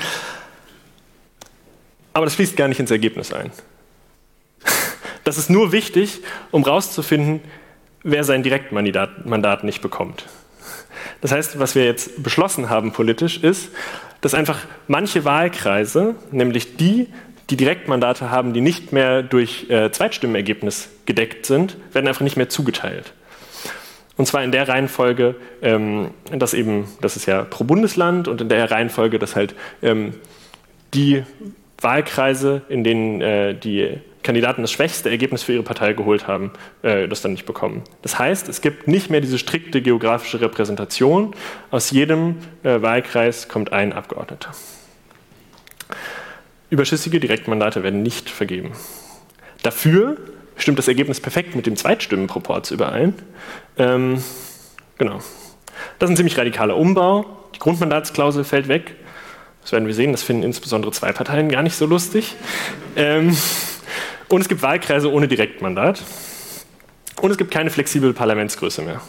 Aber das fließt gar nicht ins Ergebnis ein. Das ist nur wichtig, um herauszufinden, wer sein Direktmandat nicht bekommt. Das heißt, was wir jetzt beschlossen haben politisch ist, dass einfach manche Wahlkreise, nämlich die Direktmandate haben, die nicht mehr durch Zweitstimmenergebnis gedeckt sind, werden einfach nicht mehr zugeteilt. Und zwar in der Reihenfolge, das ist ja pro Bundesland und in der Reihenfolge, dass halt die Wahlkreise, in denen die Kandidaten das schwächste Ergebnis für ihre Partei geholt haben, das dann nicht bekommen. Das heißt, es gibt nicht mehr diese strikte geografische Repräsentation. Aus jedem Wahlkreis kommt ein Abgeordneter. Überschüssige Direktmandate werden nicht vergeben. Dafür stimmt das Ergebnis perfekt mit dem Zweitstimmenproporz überein. Genau. Das ist ein ziemlich radikaler Umbau. Die Grundmandatsklausel fällt weg. Das werden wir sehen, das finden insbesondere zwei Parteien gar nicht so lustig. Und es gibt Wahlkreise ohne Direktmandat. Und es gibt keine flexible Parlamentsgröße mehr.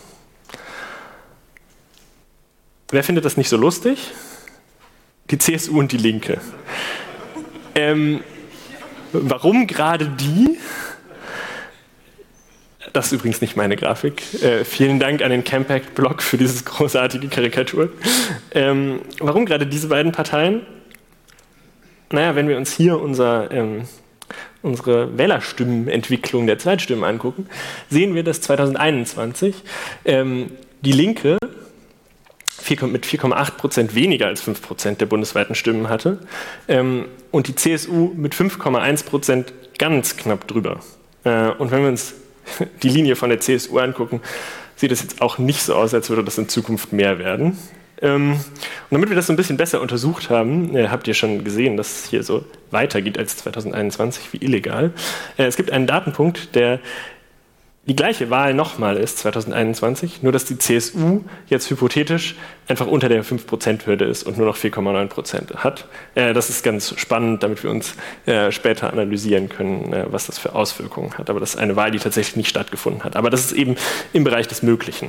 Wer findet das nicht so lustig? Die CSU und die Linke. Warum gerade die? Das ist übrigens nicht meine Grafik. Vielen Dank an den Campact-Blog für dieses großartige Karikatur. Warum gerade diese beiden Parteien? Naja, wenn wir uns hier unsere Wählerstimmenentwicklung der Zweitstimmen angucken, sehen wir, dass 2021 die Linke mit 4,8% weniger als 5% der bundesweiten Stimmen hatte und die CSU mit 5,1% ganz knapp drüber. Und wenn wir uns die Linie von der CSU angucken, sieht es jetzt auch nicht so aus, als würde das in Zukunft mehr werden. Und damit wir das so ein bisschen besser untersucht haben, habt ihr schon gesehen, dass es hier so weitergeht als 2021 wie illegal. Es gibt einen Datenpunkt, der die gleiche Wahl nochmal ist, 2021, nur dass die CSU jetzt hypothetisch einfach unter der 5%-Hürde ist und nur noch 4,9% hat. Das ist ganz spannend, damit wir uns später analysieren können, was das für Auswirkungen hat. Aber das ist eine Wahl, die tatsächlich nicht stattgefunden hat. Aber das ist eben im Bereich des Möglichen.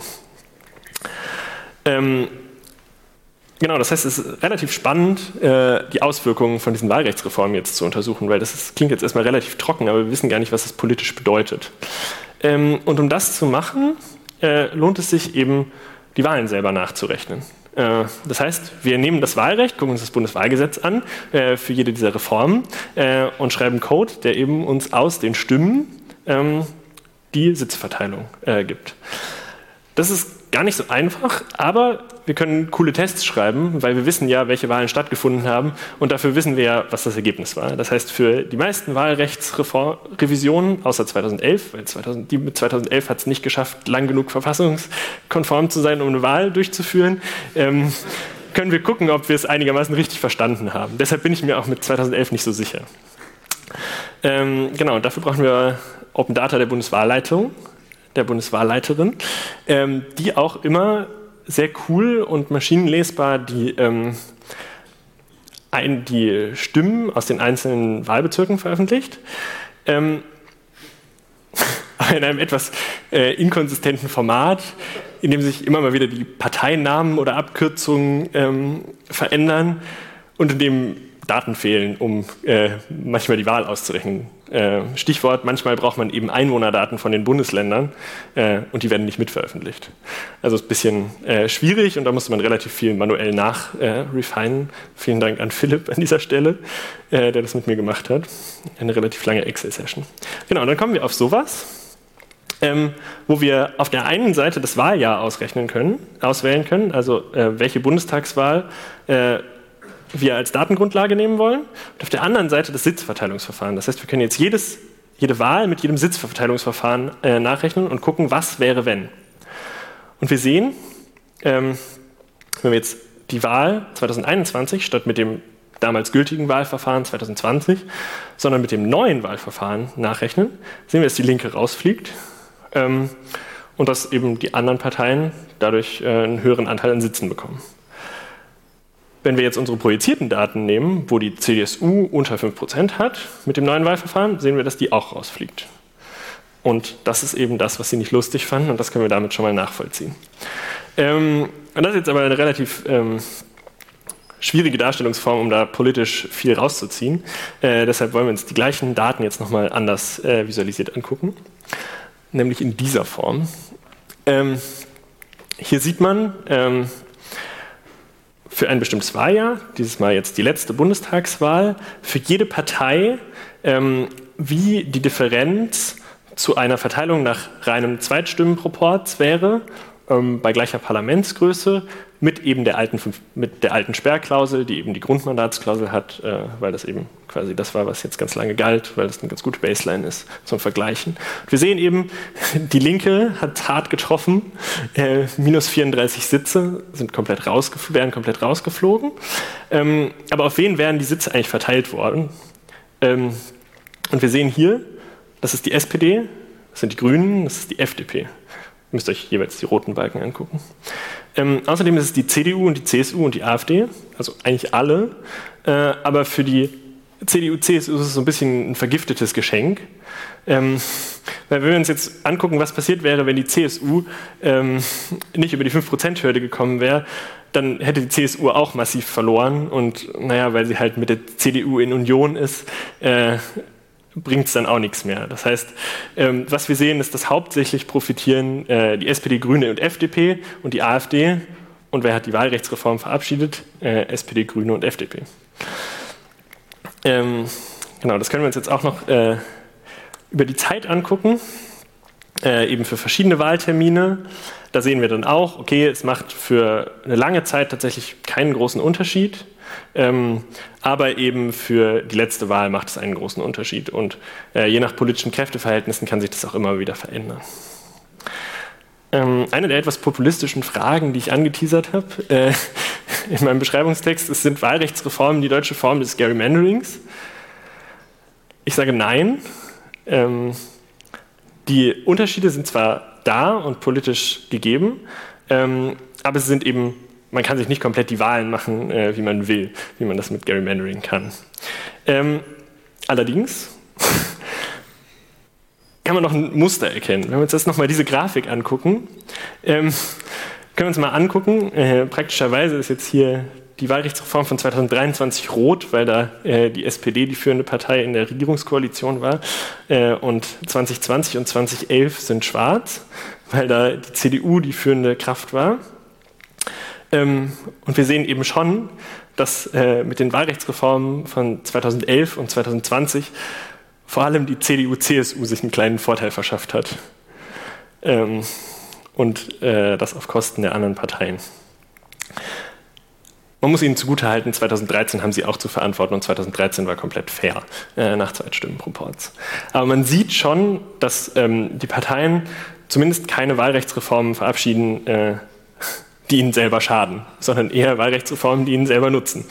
Genau, das heißt, es ist relativ spannend, die Auswirkungen von diesen Wahlrechtsreformen jetzt zu untersuchen, weil klingt jetzt erstmal relativ trocken, aber wir wissen gar nicht, was das politisch bedeutet. Und um das zu machen, lohnt es sich eben, die Wahlen selber nachzurechnen. Das heißt, wir nehmen das Wahlrecht, gucken uns das Bundeswahlgesetz an für jede dieser Reformen und schreiben Code, der eben uns aus den Stimmen die Sitzverteilung gibt. Das ist gar nicht so einfach, aber wir können coole Tests schreiben, weil wir wissen ja, welche Wahlen stattgefunden haben und dafür wissen wir ja, was das Ergebnis war. Das heißt, für die meisten Wahlrechtsrevisionen, außer 2011, weil die mit 2011 hat es nicht geschafft, lang genug verfassungskonform zu sein, um eine Wahl durchzuführen, können wir gucken, ob wir es einigermaßen richtig verstanden haben. Deshalb bin ich mir auch mit 2011 nicht so sicher. Genau, und dafür brauchen wir Open Data der Bundeswahlleitung, der Bundeswahlleiterin, die auch immer sehr cool und maschinenlesbar die Stimmen aus den einzelnen Wahlbezirken veröffentlicht. Aber in einem etwas inkonsistenten Format, in dem sich immer mal wieder die Parteinamen oder Abkürzungen verändern und in dem Daten fehlen, um manchmal die Wahl auszurechnen. Stichwort, manchmal braucht man eben Einwohnerdaten von den Bundesländern und die werden nicht mitveröffentlicht. Also ist ein bisschen schwierig und da musste man relativ viel manuell nachrefinen. Vielen Dank an Philipp an dieser Stelle, der das mit mir gemacht hat. Eine relativ lange Excel-Session. Genau, dann kommen wir auf sowas, wo wir auf der einen Seite das Wahljahr auswählen können, also welche Bundestagswahl wir als Datengrundlage nehmen wollen und auf der anderen Seite das Sitzverteilungsverfahren. Das heißt, wir können jetzt jede Wahl mit jedem Sitzverteilungsverfahren nachrechnen und gucken, was wäre, wenn. Und wir sehen, wenn wir jetzt die Wahl 2021 statt mit dem damals gültigen Wahlverfahren 2020, sondern mit dem neuen Wahlverfahren nachrechnen, sehen wir, dass die Linke rausfliegt und dass eben die anderen Parteien dadurch einen höheren Anteil an Sitzen bekommen. Wenn wir jetzt unsere projizierten Daten nehmen, wo die CDU unter 5% hat mit dem neuen Wahlverfahren, sehen wir, dass die auch rausfliegt. Und das ist eben das, was sie nicht lustig fanden, und das können wir damit schon mal nachvollziehen. Und das ist jetzt aber eine relativ schwierige Darstellungsform, um da politisch viel rauszuziehen. Deshalb wollen wir uns die gleichen Daten jetzt nochmal anders visualisiert angucken, nämlich in dieser Form. Hier sieht man für ein bestimmtes Wahljahr, dieses Mal jetzt die letzte Bundestagswahl, für jede Partei, wie die Differenz zu einer Verteilung nach reinem Zweitstimmenproporz wäre, bei gleicher Parlamentsgröße, mit eben der alten Sperrklausel, die eben die Grundmandatsklausel hat, weil das eben quasi das war, was jetzt ganz lange galt, weil das eine ganz gute Baseline ist zum Vergleichen. Und wir sehen eben, die Linke hat hart getroffen, minus 34 Sitze wären komplett rausgeflogen. Aber auf wen wären die Sitze eigentlich verteilt worden? Und wir sehen hier, das ist die SPD, das sind die Grünen, das ist die FDP. Ihr müsst euch jeweils die roten Balken angucken. Außerdem ist es die CDU und die CSU und die AfD, also eigentlich alle. Aber für die CDU, CSU ist es so ein bisschen ein vergiftetes Geschenk. Weil wenn wir uns jetzt angucken, was passiert wäre, wenn die CSU nicht über die 5%-Hürde gekommen wäre, dann hätte die CSU auch massiv verloren. Und naja, weil sie halt mit der CDU in Union ist, bringt es dann auch nichts mehr. Das heißt, was wir sehen, ist, dass hauptsächlich profitieren die SPD, Grüne und FDP und die AfD. Und wer hat die Wahlrechtsreform verabschiedet? SPD, Grüne und FDP. Genau, das können wir uns jetzt auch noch über die Zeit angucken, eben für verschiedene Wahltermine. Da sehen wir dann auch, okay, es macht für eine lange Zeit tatsächlich keinen großen Unterschied. Aber eben für die letzte Wahl macht es einen großen Unterschied und je nach politischen Kräfteverhältnissen kann sich das auch immer wieder verändern. Eine der etwas populistischen Fragen, die ich angeteasert habe in meinem Beschreibungstext, es sind Wahlrechtsreformen die deutsche Form des Gerrymanderings. Ich sage nein. Die Unterschiede sind zwar da und politisch gegeben, aber sie sind eben, man kann sich nicht komplett die Wahlen machen, wie man will, wie man das mit Gerrymandering kann. Allerdings kann man noch ein Muster erkennen. Wenn wir uns jetzt nochmal diese Grafik angucken, können wir uns mal angucken, praktischerweise ist jetzt hier die Wahlrechtsreform von 2023 rot, weil da die SPD die führende Partei in der Regierungskoalition war, und 2020 und 2011 sind schwarz, weil da die CDU die führende Kraft war. Und wir sehen eben schon, dass mit den Wahlrechtsreformen von 2011 und 2020 vor allem die CDU-CSU sich einen kleinen Vorteil verschafft hat. Und das auf Kosten der anderen Parteien. Man muss ihnen zugutehalten, 2013 haben sie auch zu verantworten und 2013 war komplett fair nach Zweitstimmenproporz. Aber man sieht schon, dass die Parteien zumindest keine Wahlrechtsreformen verabschieden, die ihnen selber schaden, sondern eher Wahlrechtsreformen, die ihnen selber nutzen.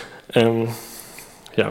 Ja.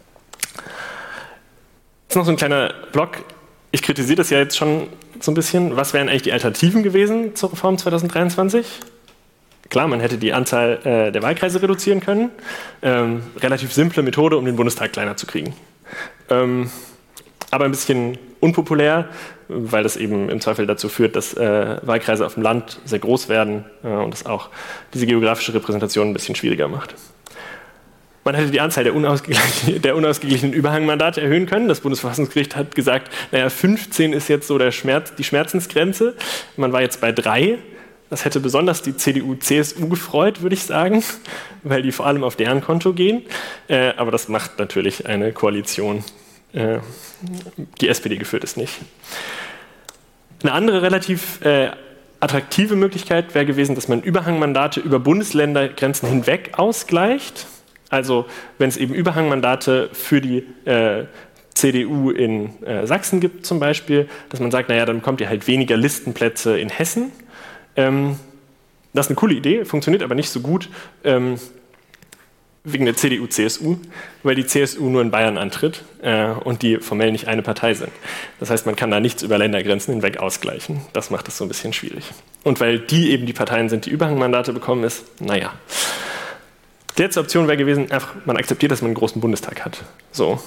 Jetzt noch so ein kleiner Block. Ich kritisiere das ja jetzt schon so ein bisschen. Was wären eigentlich die Alternativen gewesen zur Reform 2023? Klar, man hätte die Anzahl der Wahlkreise reduzieren können. Relativ simple Methode, um den Bundestag kleiner zu kriegen. Aber ein bisschen unpopulär, weil das eben im Zweifel dazu führt, dass Wahlkreise auf dem Land sehr groß werden und das auch diese geografische Repräsentation ein bisschen schwieriger macht. Man hätte die Anzahl der unausgeglichenen Überhangmandate erhöhen können. Das Bundesverfassungsgericht hat gesagt, naja, 15 ist jetzt so die Schmerzensgrenze. Man war jetzt bei 3. Das hätte besonders die CDU, CSU gefreut, würde ich sagen, weil die vor allem auf deren Konto gehen. Aber das macht natürlich eine Koalition, die SPD geführt ist, nicht. Eine andere relativ attraktive Möglichkeit wäre gewesen, dass man Überhangmandate über Bundesländergrenzen hinweg ausgleicht. Also wenn es eben Überhangmandate für die CDU in Sachsen gibt zum Beispiel, dass man sagt, naja, dann bekommt ihr halt weniger Listenplätze in Hessen. Das ist eine coole Idee, funktioniert aber nicht so gut, wegen der CDU, CSU, weil die CSU nur in Bayern antritt und die formell nicht eine Partei sind. Das heißt, man kann da nichts über Ländergrenzen hinweg ausgleichen. Das macht es so ein bisschen schwierig. Und weil die eben die Parteien sind, die Überhangmandate bekommen, ist, naja. Die letzte Option wäre gewesen, einfach, man akzeptiert, dass man einen großen Bundestag hat. So.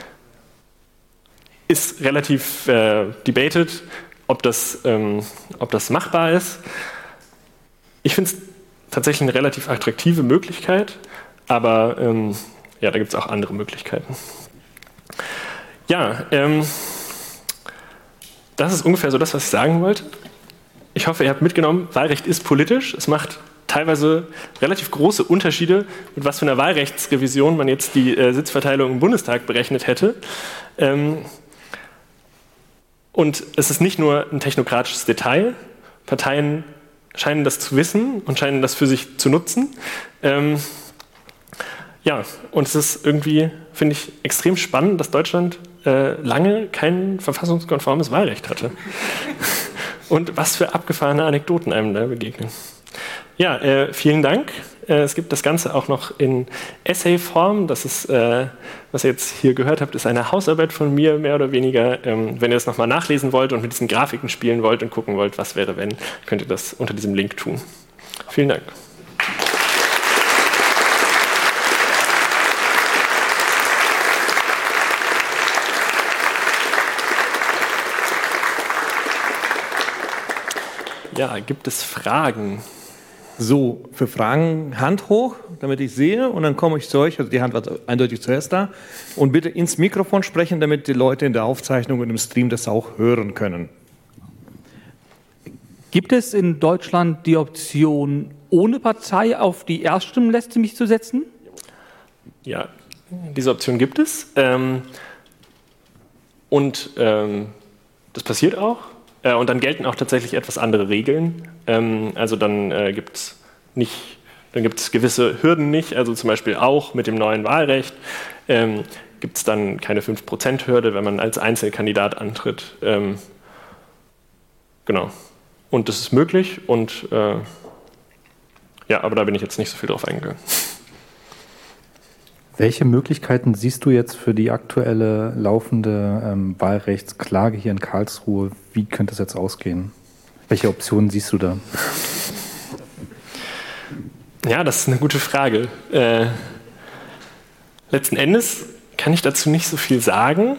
Ist relativ debated, ob das machbar ist. Ich finde es tatsächlich eine relativ attraktive Möglichkeit, aber da gibt es auch andere Möglichkeiten. Ja, das ist ungefähr so das, was ich sagen wollte. Ich hoffe, ihr habt mitgenommen, Wahlrecht ist politisch. Es macht teilweise relativ große Unterschiede, mit was für einer Wahlrechtsrevision man jetzt die Sitzverteilung im Bundestag berechnet hätte. Und es ist nicht nur ein technokratisches Detail. Parteien scheinen das zu wissen und scheinen das für sich zu nutzen. Und es ist irgendwie, finde ich, extrem spannend, dass Deutschland lange kein verfassungskonformes Wahlrecht hatte. Und was für abgefahrene Anekdoten einem da begegnen. Ja, vielen Dank. Es gibt das Ganze auch noch in Essay-Form. Das ist, was ihr jetzt hier gehört habt, ist eine Hausarbeit von mir, mehr oder weniger. Wenn ihr das nochmal nachlesen wollt und mit diesen Grafiken spielen wollt und gucken wollt, was wäre, wenn, könnt ihr das unter diesem Link tun. Vielen Dank. Ja, gibt es Fragen? So, für Fragen Hand hoch, damit ich sehe, und dann komme ich zu euch, also die Hand war eindeutig zuerst da, und bitte ins Mikrofon sprechen, damit die Leute in der Aufzeichnung und im Stream das auch hören können. Gibt es in Deutschland die Option, ohne Partei auf die Erststimmenliste mich zu setzen? Ja, diese Option gibt es. Das passiert auch. Und dann gelten auch tatsächlich etwas andere Regeln. Also dann gibt es gewisse Hürden nicht. Also zum Beispiel auch mit dem neuen Wahlrecht gibt es dann keine 5%-Hürde, wenn man als Einzelkandidat antritt. Genau. Und das ist möglich. Und aber da bin ich jetzt nicht so viel drauf eingegangen. Welche Möglichkeiten siehst du jetzt für die aktuelle laufende Wahlrechtsklage hier in Karlsruhe? Wie könnte es jetzt ausgehen? Welche Optionen siehst du da? Ja, das ist eine gute Frage. Letzten Endes kann ich dazu nicht so viel sagen.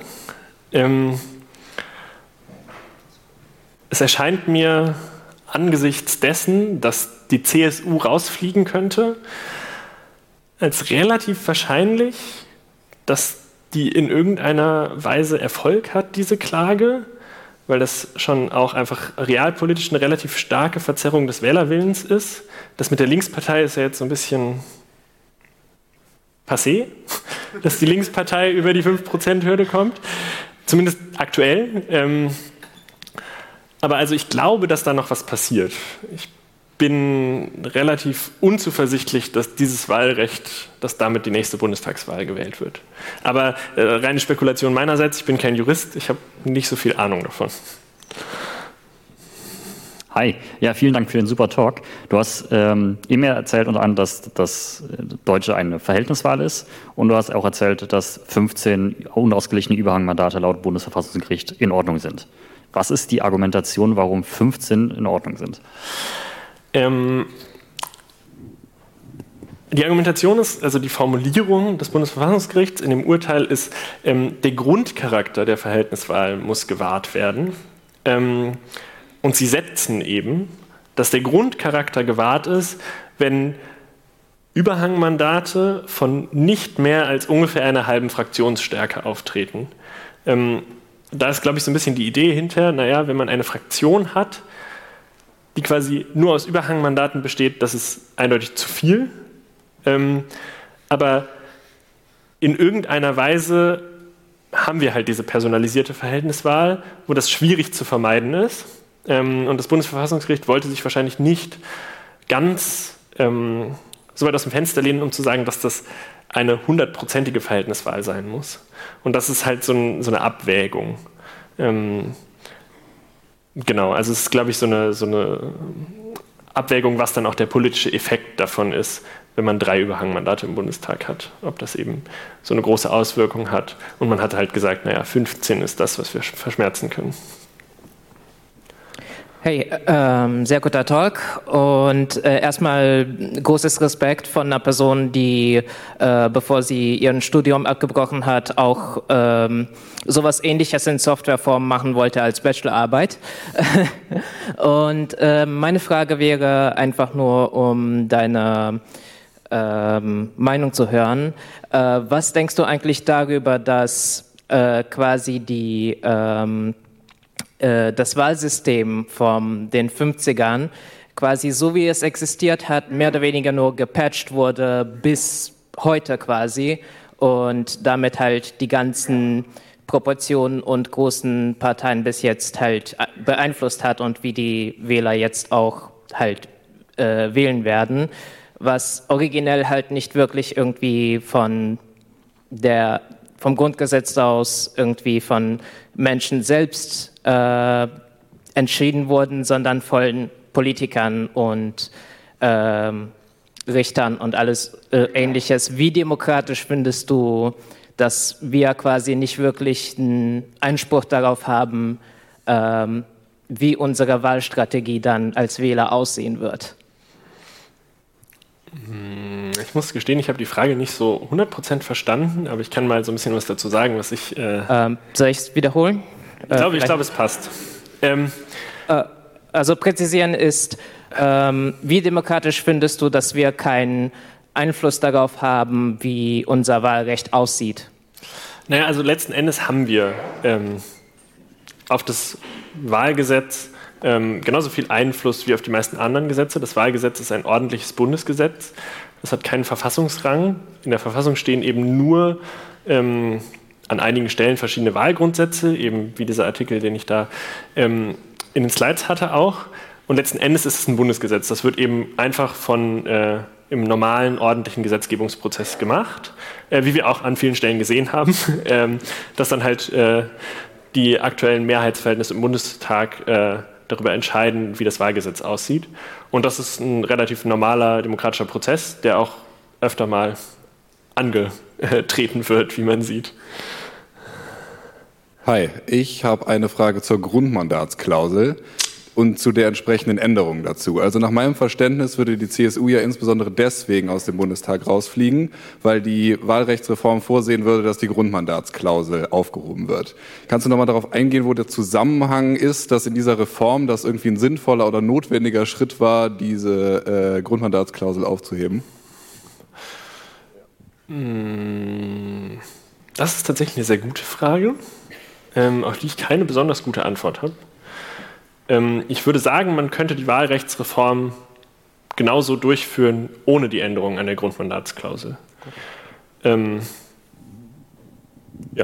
Es erscheint mir angesichts dessen, dass die CSU rausfliegen könnte, als relativ wahrscheinlich, dass die in irgendeiner Weise Erfolg hat, diese Klage, weil das schon auch einfach realpolitisch eine relativ starke Verzerrung des Wählerwillens ist. Das mit der Linkspartei ist ja jetzt so ein bisschen passé, dass die Linkspartei über die 5%-Hürde kommt, zumindest aktuell. Aber also ich glaube, dass da noch was passiert. Ich bin relativ unzuversichtlich, dass dieses Wahlrecht, dass damit die nächste Bundestagswahl gewählt wird. Aber reine Spekulation meinerseits, ich bin kein Jurist, ich habe nicht so viel Ahnung davon. Hi, ja, vielen Dank für den super Talk. Du hast eben erzählt unter anderem, dass das Deutsche eine Verhältniswahl ist, und du hast auch erzählt, dass 15 unausgeglichene Überhangmandate laut Bundesverfassungsgericht in Ordnung sind. Was ist die Argumentation, warum 15 in Ordnung sind? Die Argumentation ist, also die Formulierung des Bundesverfassungsgerichts in dem Urteil ist, der Grundcharakter der Verhältniswahl muss gewahrt werden. Und sie setzen eben, dass der Grundcharakter gewahrt ist, wenn Überhangmandate von nicht mehr als ungefähr einer halben Fraktionsstärke auftreten. Da ist, glaube ich, so ein bisschen die Idee hinter, wenn man eine Fraktion hat, die quasi nur aus Überhangmandaten besteht, das ist eindeutig zu viel. Aber in irgendeiner Weise haben wir halt diese personalisierte Verhältniswahl, wo das schwierig zu vermeiden ist. Und das Bundesverfassungsgericht wollte sich wahrscheinlich nicht ganz so weit aus dem Fenster lehnen, um zu sagen, dass das eine 100%ige Verhältniswahl sein muss. Und das ist halt so eine Abwägung. Genau, also es ist, glaube ich, so eine Abwägung, was dann auch der politische Effekt davon ist, wenn man 3 Überhangmandate im Bundestag hat, ob das eben so eine große Auswirkung hat. Und man hat halt gesagt, naja, 15 ist das, was wir verschmerzen können. Hey, sehr guter Talk und erstmal großes Respekt von einer Person, die, bevor sie ihren Studium abgebrochen hat, auch sowas Ähnliches in Softwareform machen wollte als Bachelorarbeit. Und meine Frage wäre einfach nur, um deine Meinung zu hören. Was denkst du eigentlich darüber, dass quasi das Wahlsystem von den 50ern quasi so wie es existiert hat, mehr oder weniger nur gepatcht wurde bis heute quasi und damit halt die ganzen Proportionen und großen Parteien bis jetzt halt beeinflusst hat und wie die Wähler jetzt auch halt wählen werden, was originell halt nicht wirklich irgendwie vom Grundgesetz aus irgendwie von Menschen selbst entschieden wurden, sondern von Politikern und Richtern und alles Ähnliches. Wie demokratisch findest du, dass wir quasi nicht wirklich einen Einspruch darauf haben, wie unsere Wahlstrategie dann als Wähler aussehen wird? Ich muss gestehen, ich habe die Frage nicht so 100% verstanden, aber ich kann mal so ein bisschen was dazu sagen, was ich... soll ich es wiederholen? Ich glaube, es passt. Also präzisieren ist, wie demokratisch findest du, dass wir keinen Einfluss darauf haben, wie unser Wahlrecht aussieht? Naja, also letzten Endes haben wir auf das Wahlgesetz genauso viel Einfluss wie auf die meisten anderen Gesetze. Das Wahlgesetz ist ein ordentliches Bundesgesetz. Das hat keinen Verfassungsrang. In der Verfassung stehen eben nur an einigen Stellen verschiedene Wahlgrundsätze, eben wie dieser Artikel, den ich da in den Slides hatte auch. Und letzten Endes ist es ein Bundesgesetz. Das wird eben einfach im normalen, ordentlichen Gesetzgebungsprozess gemacht, wie wir auch an vielen Stellen gesehen haben, dass dann halt die aktuellen Mehrheitsverhältnisse im Bundestag darüber entscheiden, wie das Wahlgesetz aussieht. Und das ist ein relativ normaler demokratischer Prozess, der auch öfter mal angetreten wird, wie man sieht. Hi, ich habe eine Frage zur Grundmandatsklausel und zu der entsprechenden Änderung dazu. Also nach meinem Verständnis würde die CSU ja insbesondere deswegen aus dem Bundestag rausfliegen, weil die Wahlrechtsreform vorsehen würde, dass die Grundmandatsklausel aufgehoben wird. Kannst du nochmal darauf eingehen, wo der Zusammenhang ist, dass in dieser Reform das irgendwie ein sinnvoller oder notwendiger Schritt war, diese Grundmandatsklausel aufzuheben? Das ist tatsächlich eine sehr gute Frage, auf die ich keine besonders gute Antwort habe. Ich würde sagen, man könnte die Wahlrechtsreform genauso durchführen, ohne die Änderung an der Grundmandatsklausel. Ja.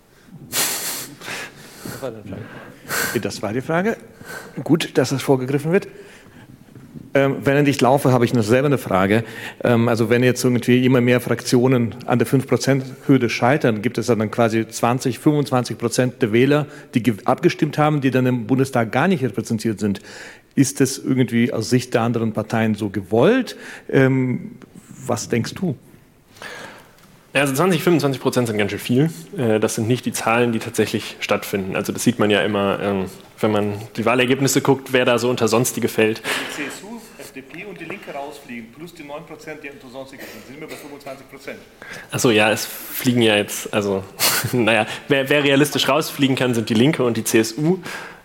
Das war die Frage. Gut, dass es vorgegriffen wird. Wenn ich laufe, habe ich noch selber eine Frage. Also wenn jetzt irgendwie immer mehr Fraktionen an der 5%-Hürde scheitern, gibt es dann quasi 20-25% der Wähler, die abgestimmt haben, die dann im Bundestag gar nicht repräsentiert sind. Ist das irgendwie aus Sicht der anderen Parteien so gewollt? Was denkst du? Also 20-25% sind ganz schön viel. Das sind nicht die Zahlen, die tatsächlich stattfinden. Also das sieht man ja immer, wenn man die Wahlergebnisse guckt, wer da so unter Sonstige fällt. Die CSU, FDP und die Linke rausfliegen, plus die 9%, die unter Sonstige sind wir bei 25%. Achso, ja, es fliegen ja jetzt, also, naja, wer realistisch rausfliegen kann, sind die Linke und die CSU.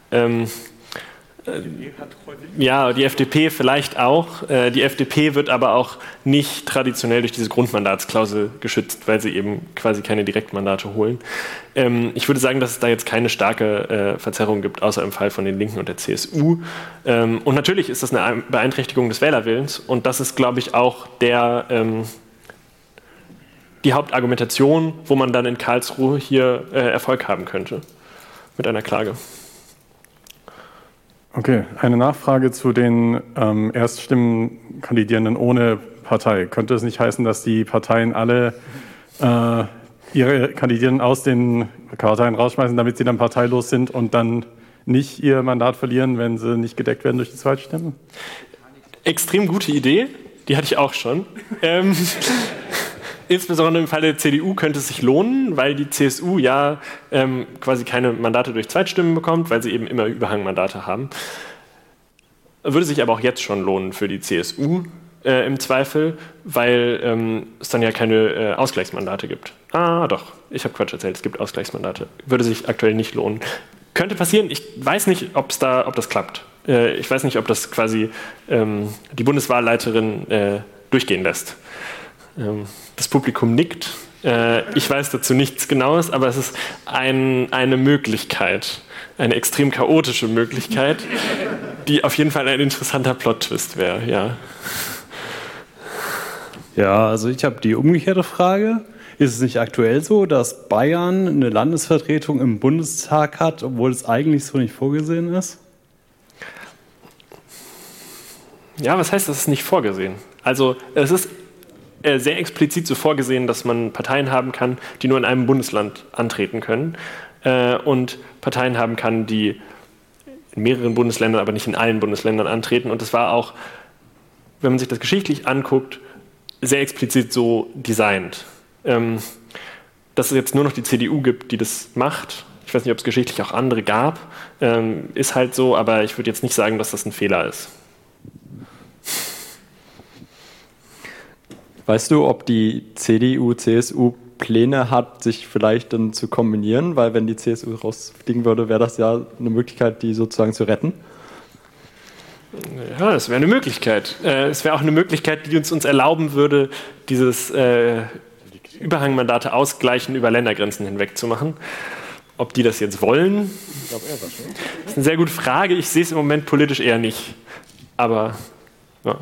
Ja, die FDP vielleicht auch. Die FDP wird aber auch nicht traditionell durch diese Grundmandatsklausel geschützt, weil sie eben quasi keine Direktmandate holen. Ich würde sagen, dass es da jetzt keine starke Verzerrung gibt, außer im Fall von den Linken und der CSU. Und natürlich ist das eine Beeinträchtigung des Wählerwillens. Und das ist, glaube ich, auch die Hauptargumentation, wo man dann in Karlsruhe hier Erfolg haben könnte mit einer Klage. Okay, eine Nachfrage zu den Erststimmenkandidierenden ohne Partei. Könnte es nicht heißen, dass die Parteien alle ihre Kandidierenden aus den Parteien rausschmeißen, damit sie dann parteilos sind und dann nicht ihr Mandat verlieren, wenn sie nicht gedeckt werden durch die Zweitstimmen? Extrem gute Idee. die hatte ich auch schon. Insbesondere im Fall der CDU könnte es sich lohnen, weil die CSU ja quasi keine Mandate durch Zweitstimmen bekommt, weil sie eben immer Überhangmandate haben. Würde sich aber auch jetzt schon lohnen für die CSU im Zweifel, weil es dann ja keine Ausgleichsmandate gibt. Ah, doch, ich habe Quatsch erzählt, es gibt Ausgleichsmandate. Würde sich aktuell nicht lohnen. Könnte passieren, ich weiß nicht, ob das klappt. Ich weiß nicht, ob das quasi die Bundeswahlleiterin durchgehen lässt. Das Publikum nickt. Ich weiß dazu nichts Genaues, aber es ist eine Möglichkeit, eine extrem chaotische Möglichkeit, die auf jeden Fall ein interessanter Plot-Twist wäre, ja. Ja, also ich habe die umgekehrte Frage. Ist es nicht aktuell so, dass Bayern eine Landesvertretung im Bundestag hat, obwohl es eigentlich so nicht vorgesehen ist? Ja, was heißt, das ist nicht vorgesehen? Also es ist sehr explizit so vorgesehen, dass man Parteien haben kann, die nur in einem Bundesland antreten können und Parteien haben kann, die in mehreren Bundesländern, aber nicht in allen Bundesländern antreten. Und das war auch, wenn man sich das geschichtlich anguckt, sehr explizit so designt. Dass es jetzt nur noch die CDU gibt, die das macht, ich weiß nicht, ob es geschichtlich auch andere gab, ist halt so, aber ich würde jetzt nicht sagen, dass das ein Fehler ist. Weißt du, ob die CDU, CSU Pläne hat, sich vielleicht dann zu kombinieren? Weil wenn die CSU rausfliegen würde, wäre das ja eine Möglichkeit, die sozusagen zu retten. Ja, das wäre eine Möglichkeit. Es wäre auch eine Möglichkeit, die uns erlauben würde, dieses Überhangmandate ausgleichen über Ländergrenzen hinweg zu machen. Ob die das jetzt wollen, das ist eine sehr gute Frage. Ich sehe es im Moment politisch eher nicht. Aber, ja.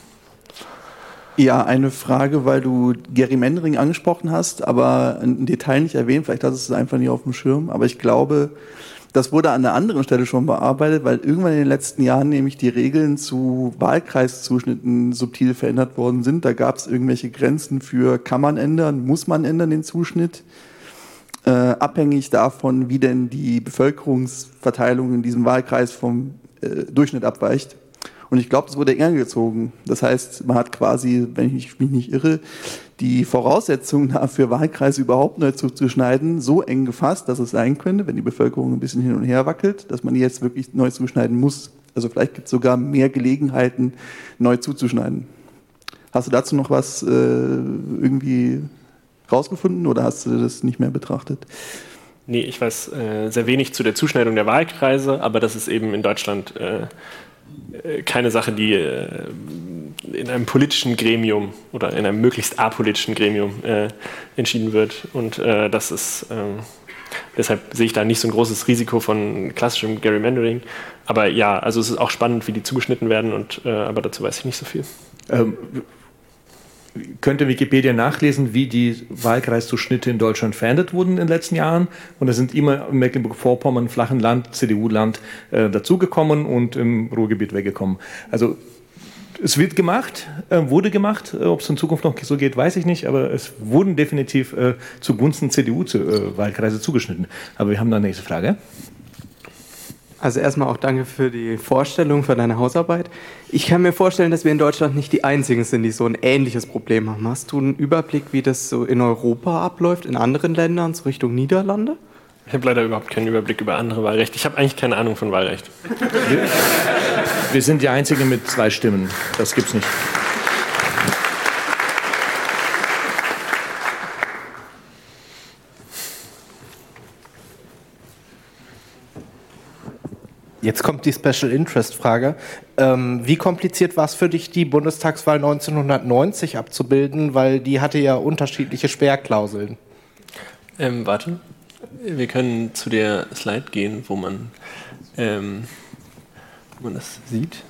Ja, eine Frage, weil du Gerrymandering angesprochen hast, aber ein Detail nicht erwähnt. Vielleicht hast du es einfach nicht auf dem Schirm. Aber ich glaube, das wurde an einer anderen Stelle schon bearbeitet, weil irgendwann in den letzten Jahren nämlich die Regeln zu Wahlkreiszuschnitten subtil verändert worden sind. Da gab es irgendwelche Grenzen für, kann man ändern, muss man ändern den Zuschnitt, abhängig davon, wie denn die Bevölkerungsverteilung in diesem Wahlkreis vom Durchschnitt abweicht. Und ich glaube, das wurde enger gezogen. Das heißt, man hat quasi, wenn ich mich nicht irre, die Voraussetzungen dafür, Wahlkreise überhaupt neu zuzuschneiden, so eng gefasst, dass es sein könnte, wenn die Bevölkerung ein bisschen hin und her wackelt, dass man die jetzt wirklich neu zuschneiden muss. Also vielleicht gibt es sogar mehr Gelegenheiten, neu zuzuschneiden. Hast du dazu noch was irgendwie rausgefunden oder hast du das nicht mehr betrachtet? Nee, ich weiß sehr wenig zu der Zuschneidung der Wahlkreise, aber das ist eben in Deutschland keine Sache, die in einem politischen Gremium oder in einem möglichst apolitischen Gremium entschieden wird. Und das ist, deshalb sehe ich da nicht so ein großes Risiko von klassischem Gerrymandering. Aber ja, also es ist auch spannend, wie die zugeschnitten werden, aber dazu weiß ich nicht so viel. Könnte Wikipedia nachlesen, wie die Wahlkreiszuschnitte in Deutschland verändert wurden in den letzten Jahren. Und da sind immer in Mecklenburg-Vorpommern, flachen Land, CDU-Land dazugekommen und im Ruhrgebiet weggekommen. Also es wird gemacht, wurde gemacht. Ob es in Zukunft noch so geht, weiß ich nicht. Aber es wurden definitiv zugunsten CDU-Wahlkreise zugeschnitten. Aber wir haben noch eine nächste Frage. Also erstmal auch danke für die Vorstellung, für deine Hausarbeit. Ich kann mir vorstellen, dass wir in Deutschland nicht die Einzigen sind, die so ein ähnliches Problem haben. Hast du einen Überblick, wie das so in Europa abläuft, in anderen Ländern, so Richtung Niederlande? Ich habe leider überhaupt keinen Überblick über andere Wahlrecht. Ich habe eigentlich keine Ahnung von Wahlrecht. Wir sind die Einzigen mit 2 Stimmen. Das gibt's nicht. Jetzt kommt die Special Interest Frage. Wie kompliziert war es für dich, die Bundestagswahl 1990 abzubilden, weil die hatte ja unterschiedliche Sperrklauseln? Warte, wir können zu der Slide gehen, wo man das sieht.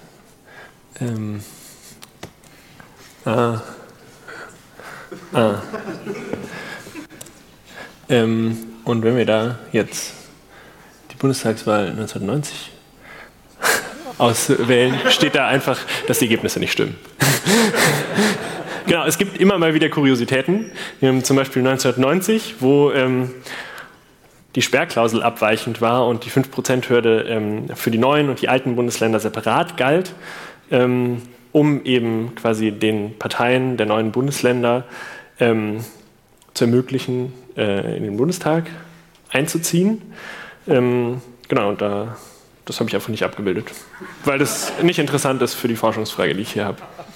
Und wenn wir da jetzt die Bundestagswahl 1990 auswählen, steht da einfach, dass die Ergebnisse nicht stimmen. Genau, es gibt immer mal wieder Kuriositäten. Wir haben zum Beispiel 1990, wo die Sperrklausel abweichend war und die 5%-Hürde für die neuen und die alten Bundesländer separat galt. um eben quasi den Parteien der neuen Bundesländer zu ermöglichen, in den Bundestag einzuziehen. Genau, und das habe ich einfach nicht abgebildet, weil das nicht interessant ist für die Forschungsfrage, die ich hier habe.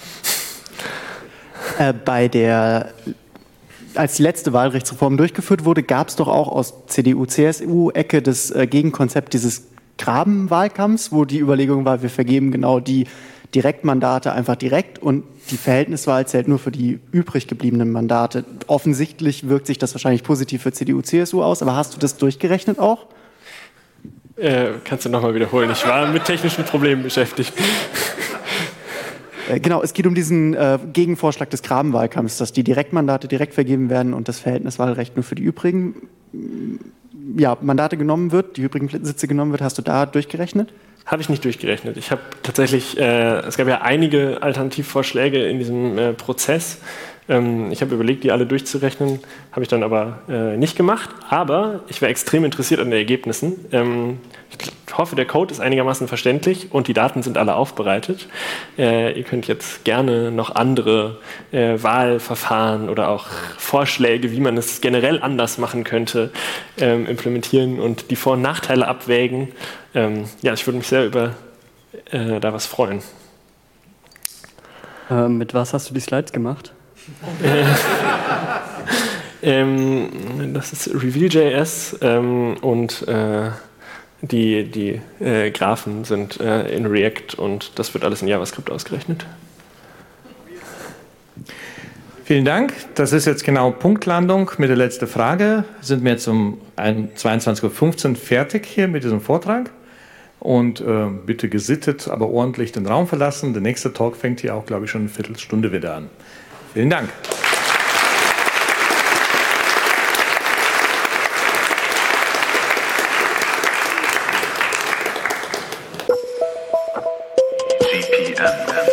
Als die letzte Wahlrechtsreform durchgeführt wurde, gab es doch auch aus CDU-CSU-Ecke das Gegenkonzept dieses Grabenwahlkampfs, wo die Überlegung war, wir vergeben genau die Direktmandate einfach direkt und die Verhältniswahl zählt nur für die übrig gebliebenen Mandate. Offensichtlich wirkt sich das wahrscheinlich positiv für CDU-CSU aus, aber hast du das durchgerechnet auch? Kannst du nochmal wiederholen? Ich war mit technischen Problemen beschäftigt. Genau, es geht um diesen Gegenvorschlag des Grabenwahlkampfs, dass die Direktmandate direkt vergeben werden und das Verhältniswahlrecht nur für die übrigen Mandate genommen wird, die übrigen Sitze genommen wird. Hast du da durchgerechnet? Habe ich nicht durchgerechnet. Ich habe tatsächlich, es gab ja einige Alternativvorschläge in diesem Prozess. Ich habe überlegt, die alle durchzurechnen, habe ich dann aber nicht gemacht. Aber ich war extrem interessiert an den Ergebnissen. Ich hoffe, der Code ist einigermaßen verständlich und die Daten sind alle aufbereitet. Ihr könnt jetzt gerne noch andere Wahlverfahren oder auch Vorschläge, wie man es generell anders machen könnte, implementieren und die Vor- und Nachteile abwägen. Ich würde mich sehr über da was freuen. Mit was hast du die Slides gemacht? Das ist Reveal.js und die Graphen sind in React und das wird alles in JavaScript ausgerechnet. Vielen Dank. Das ist jetzt genau Punktlandung mit der letzten Frage. Sind wir jetzt um 22:15 Uhr fertig hier mit diesem Vortrag. Und bitte gesittet, aber ordentlich den Raum verlassen. Der nächste Talk fängt hier auch, glaube ich, schon eine Viertelstunde wieder an. Vielen Dank. GPMN